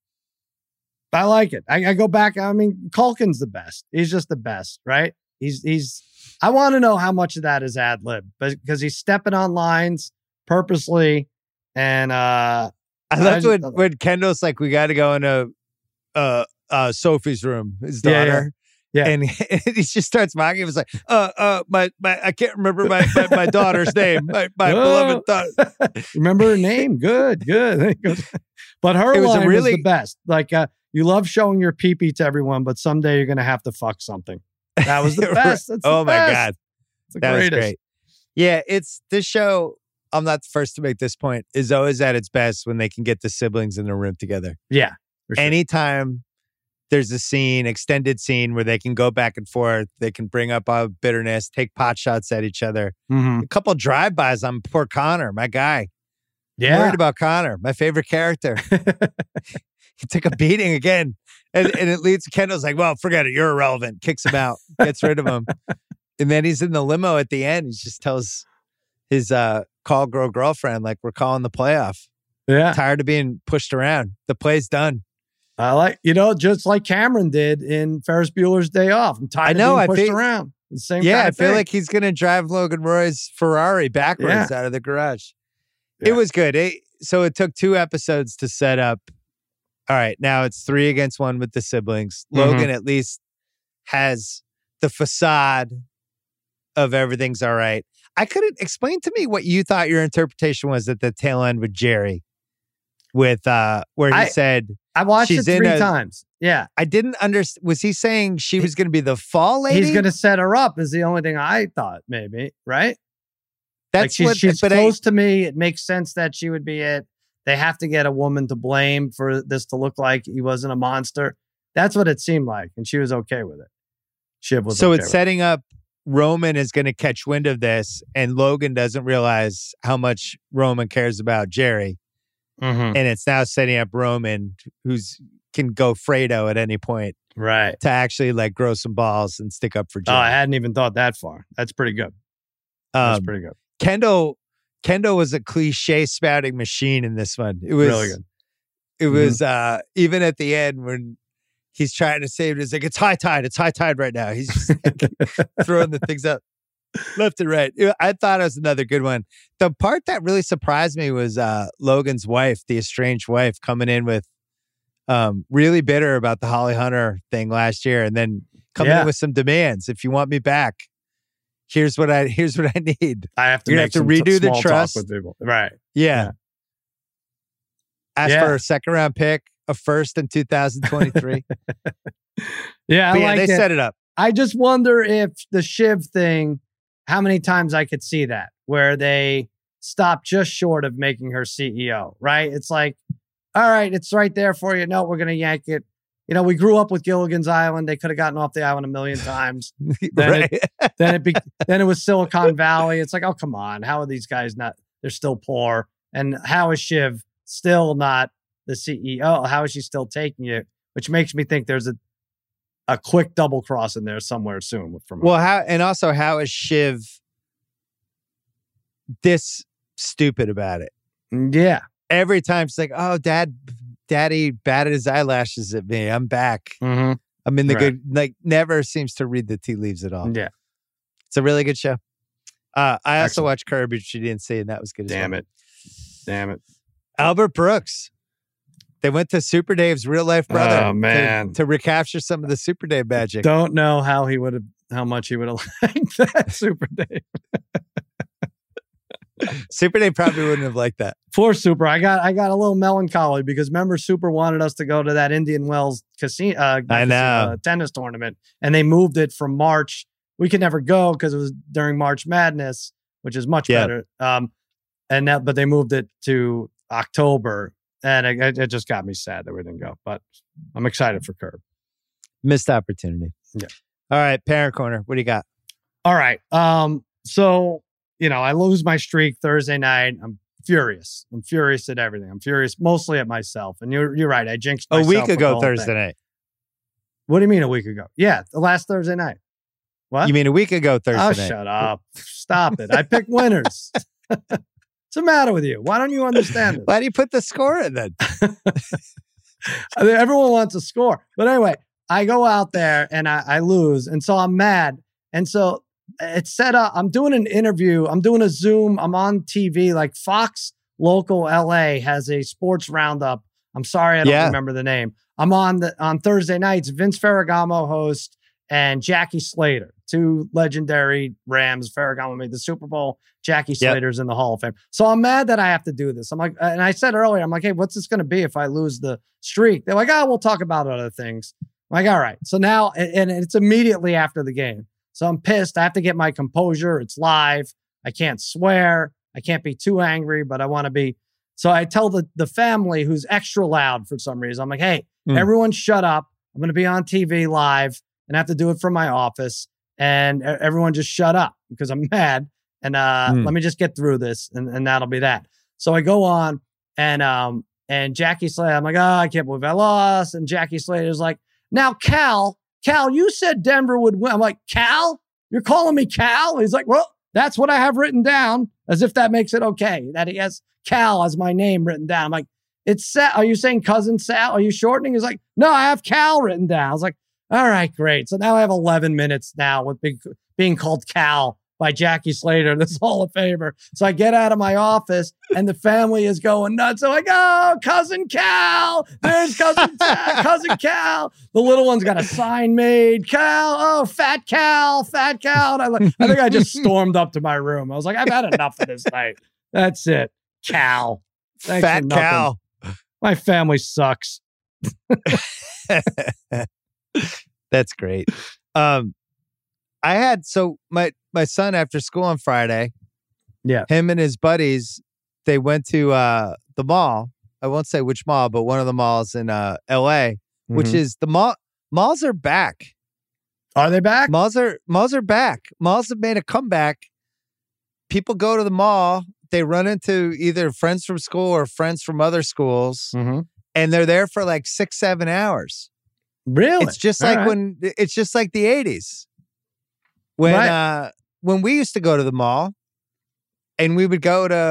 I like it. I, I go back. I mean, Culkin's the best. He's just the best, right? He's he's. I want to know how much of that is ad lib, but because he's stepping on lines purposely, and uh, I I loved just- when, when Kendall's like, we got to go into uh, uh, Sophie's room, his Yeah, yeah. daughter. Yeah. And he just starts mocking. He was like, uh, uh, my, my, I can't remember my, my, my daughter's name, my, my Oh. beloved daughter. remember her name? Good, good. But her It was a line really- was the best. Like, uh, you love showing your pee-pee to everyone, but someday you're going to have to fuck something. That was the best. That's the Oh my best. God. It's the That was greatest. great. Yeah, it's this show. I'm not the first to make this point, is always at its best when they can get the siblings in the room together. Yeah. for sure. Anytime there's a scene, extended scene where they can go back and forth, they can bring up all bitterness, take pot shots at each other. Mhm. A couple drive-bys on poor Connor, my guy. I'm Yeah. worried about Connor, my favorite character. He took a beating again. And, and it leads to Kendall's like, well, forget it. You're irrelevant. Kicks him out, gets rid of him. And then he's in the limo at the end. He just tells his uh, call girl girlfriend, like, we're calling the playoff. Yeah. Tired of being pushed around. The play's done. I like, you know, just like Cameron did in Ferris Bueller's Day Off. I'm tired I know, of I being pushed feel- around. The same Yeah, kind I of feel thing. like he's going to drive Logan Roy's Ferrari backwards out of the garage. It Yeah. was good. It, so it took two episodes to set up. All right, now it's three against one with the siblings. Mhm. Logan at least has the facade of everything's all right. I couldn't explain to me what you thought your interpretation was at the tail end with Jerry, with uh where he I- said, I watched she's it in three a- times. Yeah. I didn't understand. Was he saying she was going to be the fall lady? He's going to set her up is the only thing I thought, maybe. Right? That's like she's, what. she's but I- close to me. It makes sense that she would be it. They have to get a woman to blame for this to look like he wasn't a monster. That's what it seemed like. And she was okay with it. Shiv was so okay it's with setting up Roman is going to catch wind of this, and Logan doesn't realize how much Roman cares about Jerry, it. Mhm. and it's now setting up Roman, who's can go Fredo at any point Right. to actually like grow some balls and stick up for Oh, I Jerry. hadn't even thought that far. That's pretty good. That's um, pretty good. Kendall, Kendall was a cliche spouting machine in this one. It was Really good. It Mhm. was uh, even at the end when he's trying to save it. He's like, it's high tide. It's high tide right now. He's just like, throwing the things up left and right. I thought it was another good one. The part that really surprised me was uh, Logan's wife, the estranged wife, coming in with um, really bitter about the Holly Hunter thing last year, and then coming Yeah. in with some demands. If you want me back, here's what I here's what I need. I have to You're gonna make have to some redo t- the small talk trust. with people. Right. Yeah. Yeah. Ask Yeah. for a second round pick, a first in two thousand twenty-three. Yeah, I But yeah, like they it. set it up. I just wonder if the Shiv thing, how many times I could see that where they stop just short of making her C E O, right? It's like, all right, it's right there for you. No, we're going to yank it. You know, we grew up with Gilligan's Island. They could have gotten off the island a million times. Then right. it, then it, be, then it was Silicon Valley. It's like, oh, come on. How are these guys not, they're still poor. And how is Shiv still not the C E O? How is she still taking it? Which makes me think there's a, a quick double cross in there somewhere soon. From Well, how and also how is Shiv this stupid about it? yeah. Every time she's like, "Oh, Dad, Daddy batted his eyelashes at me. I'm back. Mm-hmm. I'm in the Right. good." Like, never seems to read the tea leaves at all. Yeah. It's a really good show. Uh, I also Excellent. watched Curb, which you didn't see, and that was good. Damn as well. it. Damn it. Albert Brooks. They went to Super Dave's real life brother. Oh, to- man. to, recapture some of the Super Dave magic. Don't know how he would have, how much he would have liked that Super Dave. Super Dave probably wouldn't have liked that. Poor Super. I got I got a little melancholy because remember Super wanted us to go to that Indian Wells casino, uh, not I know. casino, uh, tennis tournament, and they moved it from March. We could never go because it was during March Madness, which is much Yeah. better. Um, and that, but they moved it to October, and it, it- it just got me sad that we didn't go. But I'm excited for Curb. Missed opportunity. Yeah. All right, Parent Corner. What do you got? All right. Um, so, you know, I lose my streak Thursday night. I'm furious. I'm furious at everything. I'm furious mostly at myself. And you're you're right. I jinxed A myself week with the ago whole Thursday thing. night. What do you mean a week ago? Yeah, the last Thursday night. What? You mean a week ago Thursday oh, night? shut up. Stop it. I pick winners. What's the matter with you? Why don't you understand it? Why do you put the score in then? I mean, everyone wants a score. But anyway, I go out there and I, I lose. And so I'm mad. And so it's set up. I'm doing an interview. I'm doing a Zoom. I'm on T V. Like Fox Local L A has a sports roundup. I'm sorry, I don't Yeah. remember the name. I'm on the on Thursday nights. Vince Ferragamo host and Jackie Slater, two legendary Rams. Ferragamo made the Super Bowl. Jackie Yep. Slater's in the Hall of Fame. So I'm mad that I have to do this. I'm like, and I said earlier, I'm like, hey, what's this going to be if I lose the streak? They're like, oh, we'll talk about other things. I'm like, all right. So now, and and it's immediately after the game. So I'm pissed. I have to get my composure. It's live. I can't swear. I can't be too angry, but I want to be. So I tell the, the family who's extra loud for some reason. I'm like, hey, Mm. everyone shut up. I'm going to be on T V live and I have to do it from my office. And e- everyone just shut up because I'm mad. And uh, Mm. let me just get through this and, and that'll be that. So I go on and um and Jackie Slater, I'm like, oh, I can't believe I lost. And Jackie Slater's like, now, Cal, Cal, you said Denver would win. I'm like, Cal? You're calling me Cal? He's like, well, that's what I have written down, as if that makes it okay, that he has Cal as my name written down. I'm like, it's Sal. Are you saying cousin Sal? Are you shortening? He's like, no, I have Cal written down. I was like, all right, great. So now I have eleven minutes now with being, being called Cal by Jackie Slater, this Hall of Famer. So I get out of my office and the family is going nuts. I'm like, oh, cousin Cal. There's cousin cousin Cal. The little one's got a sign made. Cal. Oh, fat Cal, fat Cal. And I, like, I think I just stormed up to my room. I was like, I've had enough of this night. That's it. Cal. Thanks for Fat nothing. Cal. My family sucks. That's great. Um, I had so my my son after school on Friday. Yeah. Him and his buddies, they went to uh, the mall. I won't say which mall, but one of the malls in uh, L A, which Mhm. is the mall. Malls are back. Are they back? Malls are malls are back. Malls have made a comeback. People go to the mall. They run into either friends from school or friends from other schools, Mm-hmm. and they're there for like six, seven hours. Really? It's just All like right. when it's just like the eighties when Right. uh when we used to go to the mall and we would go to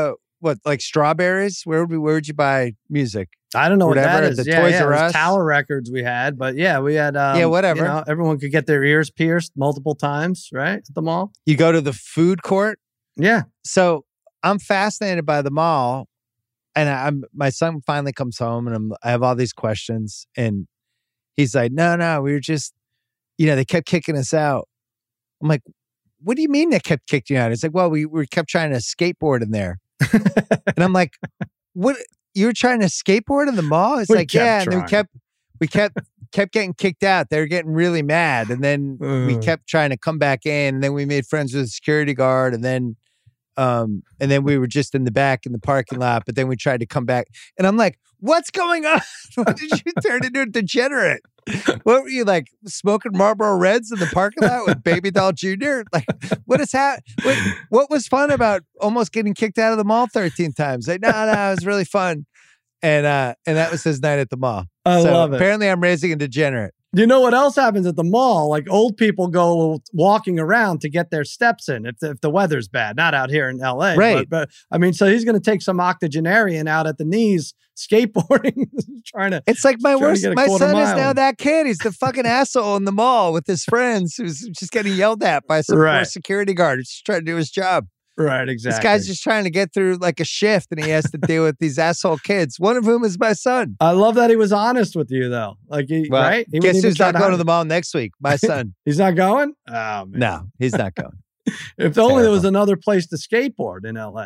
what, like strawberries? Where would we, where would you buy music? I don't know Whatever, what that is. the yeah, Toys yeah, R it was Us? Tower Records we had, but yeah, we had. Um, Yeah, whatever. You know, everyone could get their ears pierced multiple times, right, at the mall. You go to the food court. Yeah. So I'm fascinated by the mall, and I'm my son finally comes home, and I'm I have all these questions, and he's like, "No, no, we were just, you know, they kept kicking us out." I'm like, "What do you mean they kept kicking you out?" It's like, "Well, we we kept trying to skateboard in there," and I'm like, "What? You were trying to skateboard in the mall?" It's We like, kept "Yeah," and then we trying. kept we kept kept getting kicked out. They were getting really mad, and then we Uh. kept trying to come back in, and then we made friends with the security guard, and then. Um, and then we were just in the back in the parking lot, but then we tried to come back. And I'm like, what's going on? What did you turn into a degenerate? What were you like smoking Marlboro Reds in the parking lot with Baby Doll Junior? Like, what is happening? What, what was fun about almost getting kicked out of the mall thirteen times? Like, no, no, it was really fun. And uh, and that was his night at the mall. I so love it. Apparently I'm raising a degenerate. You know what else happens at the mall? Like old people go walking around to get their steps in if the, if the weather's bad. Not out here in L A. Right. But, but I mean, so he's going to take some octogenarian out at the knees skateboarding, trying to. It's like my Trying to worst. get a My quarter son is mile now in. that kid. He's the fucking asshole in the mall with his friends who's just getting yelled at by some poor Right. security guard who's just trying to do his job. Right, exactly. This guy's just trying to get through like a shift, and he has to deal with these asshole kids. One of whom is my son. I love that he was honest with you, though. Like, he, Well, right? He guess wouldn't even who's try not going to hide the it. mall next week? My son. He's not going? Oh, man. No, he's not going. If only there was Terrible. another place to skateboard in L A.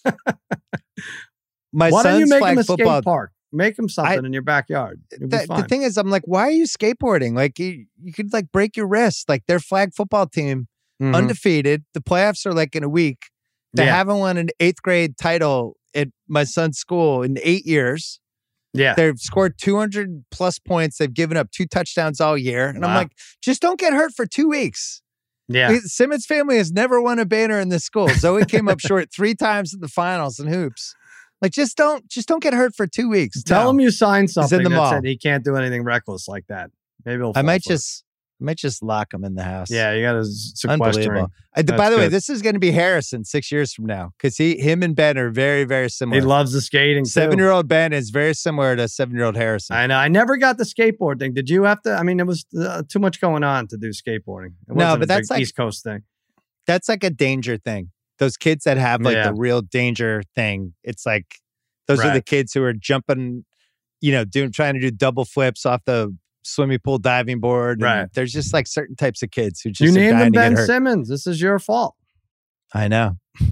My Why don't you son's make flag him a football. skate park? Make him something I- in your backyard. It'll be The, the fine. thing is, I'm like, why are you skateboarding? Like, you, you could like break your wrist. Like their flag football team, Mhm. undefeated. The playoffs are like in a week. They Yeah. haven't won an eighth grade title at my son's school in eight years. Yeah. They've scored two hundred plus points. They've given up two touchdowns all year. And I'm Wow. like, just don't get hurt for two weeks. Yeah. The Simmons family has never won a banner in this school. Zoe came up short three times in the finals in hoops. Like, just don't, just don't get hurt for two weeks. Tell No. him you signed something the that mall. said he can't do anything reckless like that. Maybe he'll I fall might for it. just, I might just lock him in the house. Yeah, you got to sequester him. Unbelievable. I, by That's the way, good. this is going to be Harrison six years from now because he, him and Ben are very, very He similar. loves the skating too. Seven-year-old Ben is very similar to seven-year-old Harrison. I know. I never got the skateboard thing. Did you have to? I mean, it was uh, too much going on to do skateboarding. It No, wasn't but a that's big like- East Coast thing. That's like a danger thing. Those kids that have like Yeah. the real danger thing. It's like those are the Right. kids who are jumping, you know, doing trying to do double flips off the swimming pool diving board. and Right. There's just like certain types of kids who just You are named dying him to get Ben hurt. Simmons. This is your fault. I know.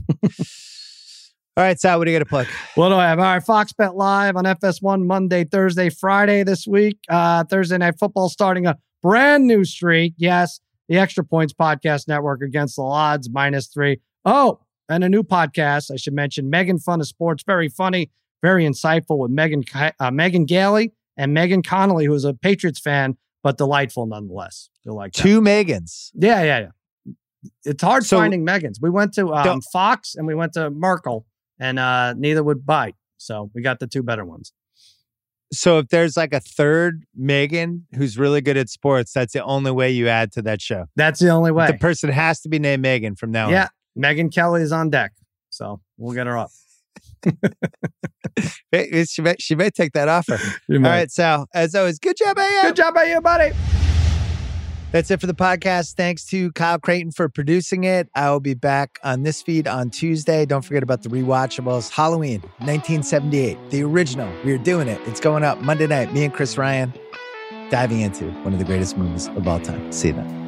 All right, Sal, what do you got to plug? What do I have? All right, Fox Bet Live on F S one Monday, Thursday, Friday this week. Uh, Thursday Night Football starting a brand new streak. Yes, the Extra Points Podcast Network against the odds, minus three. Oh, and a new podcast, I should mention, Megan Fun of Sports. Very funny, very insightful with Megan, uh, Megan Gailey and Megan Connolly, who is a Patriots fan, but delightful nonetheless. You'll like that. Two Megans. Yeah, yeah, yeah. It's hard So- finding Megans. We went to um, Don't- Fox and we went to Merkel, and uh, neither would bite. So we got the two better ones. So if there's like a third Megan who's really good at sports, that's the only way you add to that show. That's the only way. The person has to be named Megan from now yeah, on. Megan Kelly is on deck. So we'll get her up. Hey, She may, she may take that offer. You All might. right, Sal, as always, good job, A M. Good job by you, buddy. That's it for the podcast. Thanks to Kyle Creighton for producing it. I will be back on this feed on Tuesday. Don't forget about the rewatchables. Halloween, nineteen seventy-eight, the original. We're doing it. It's going up Monday night. Me and Chris Ryan diving into one of the greatest movies of all time. See you then.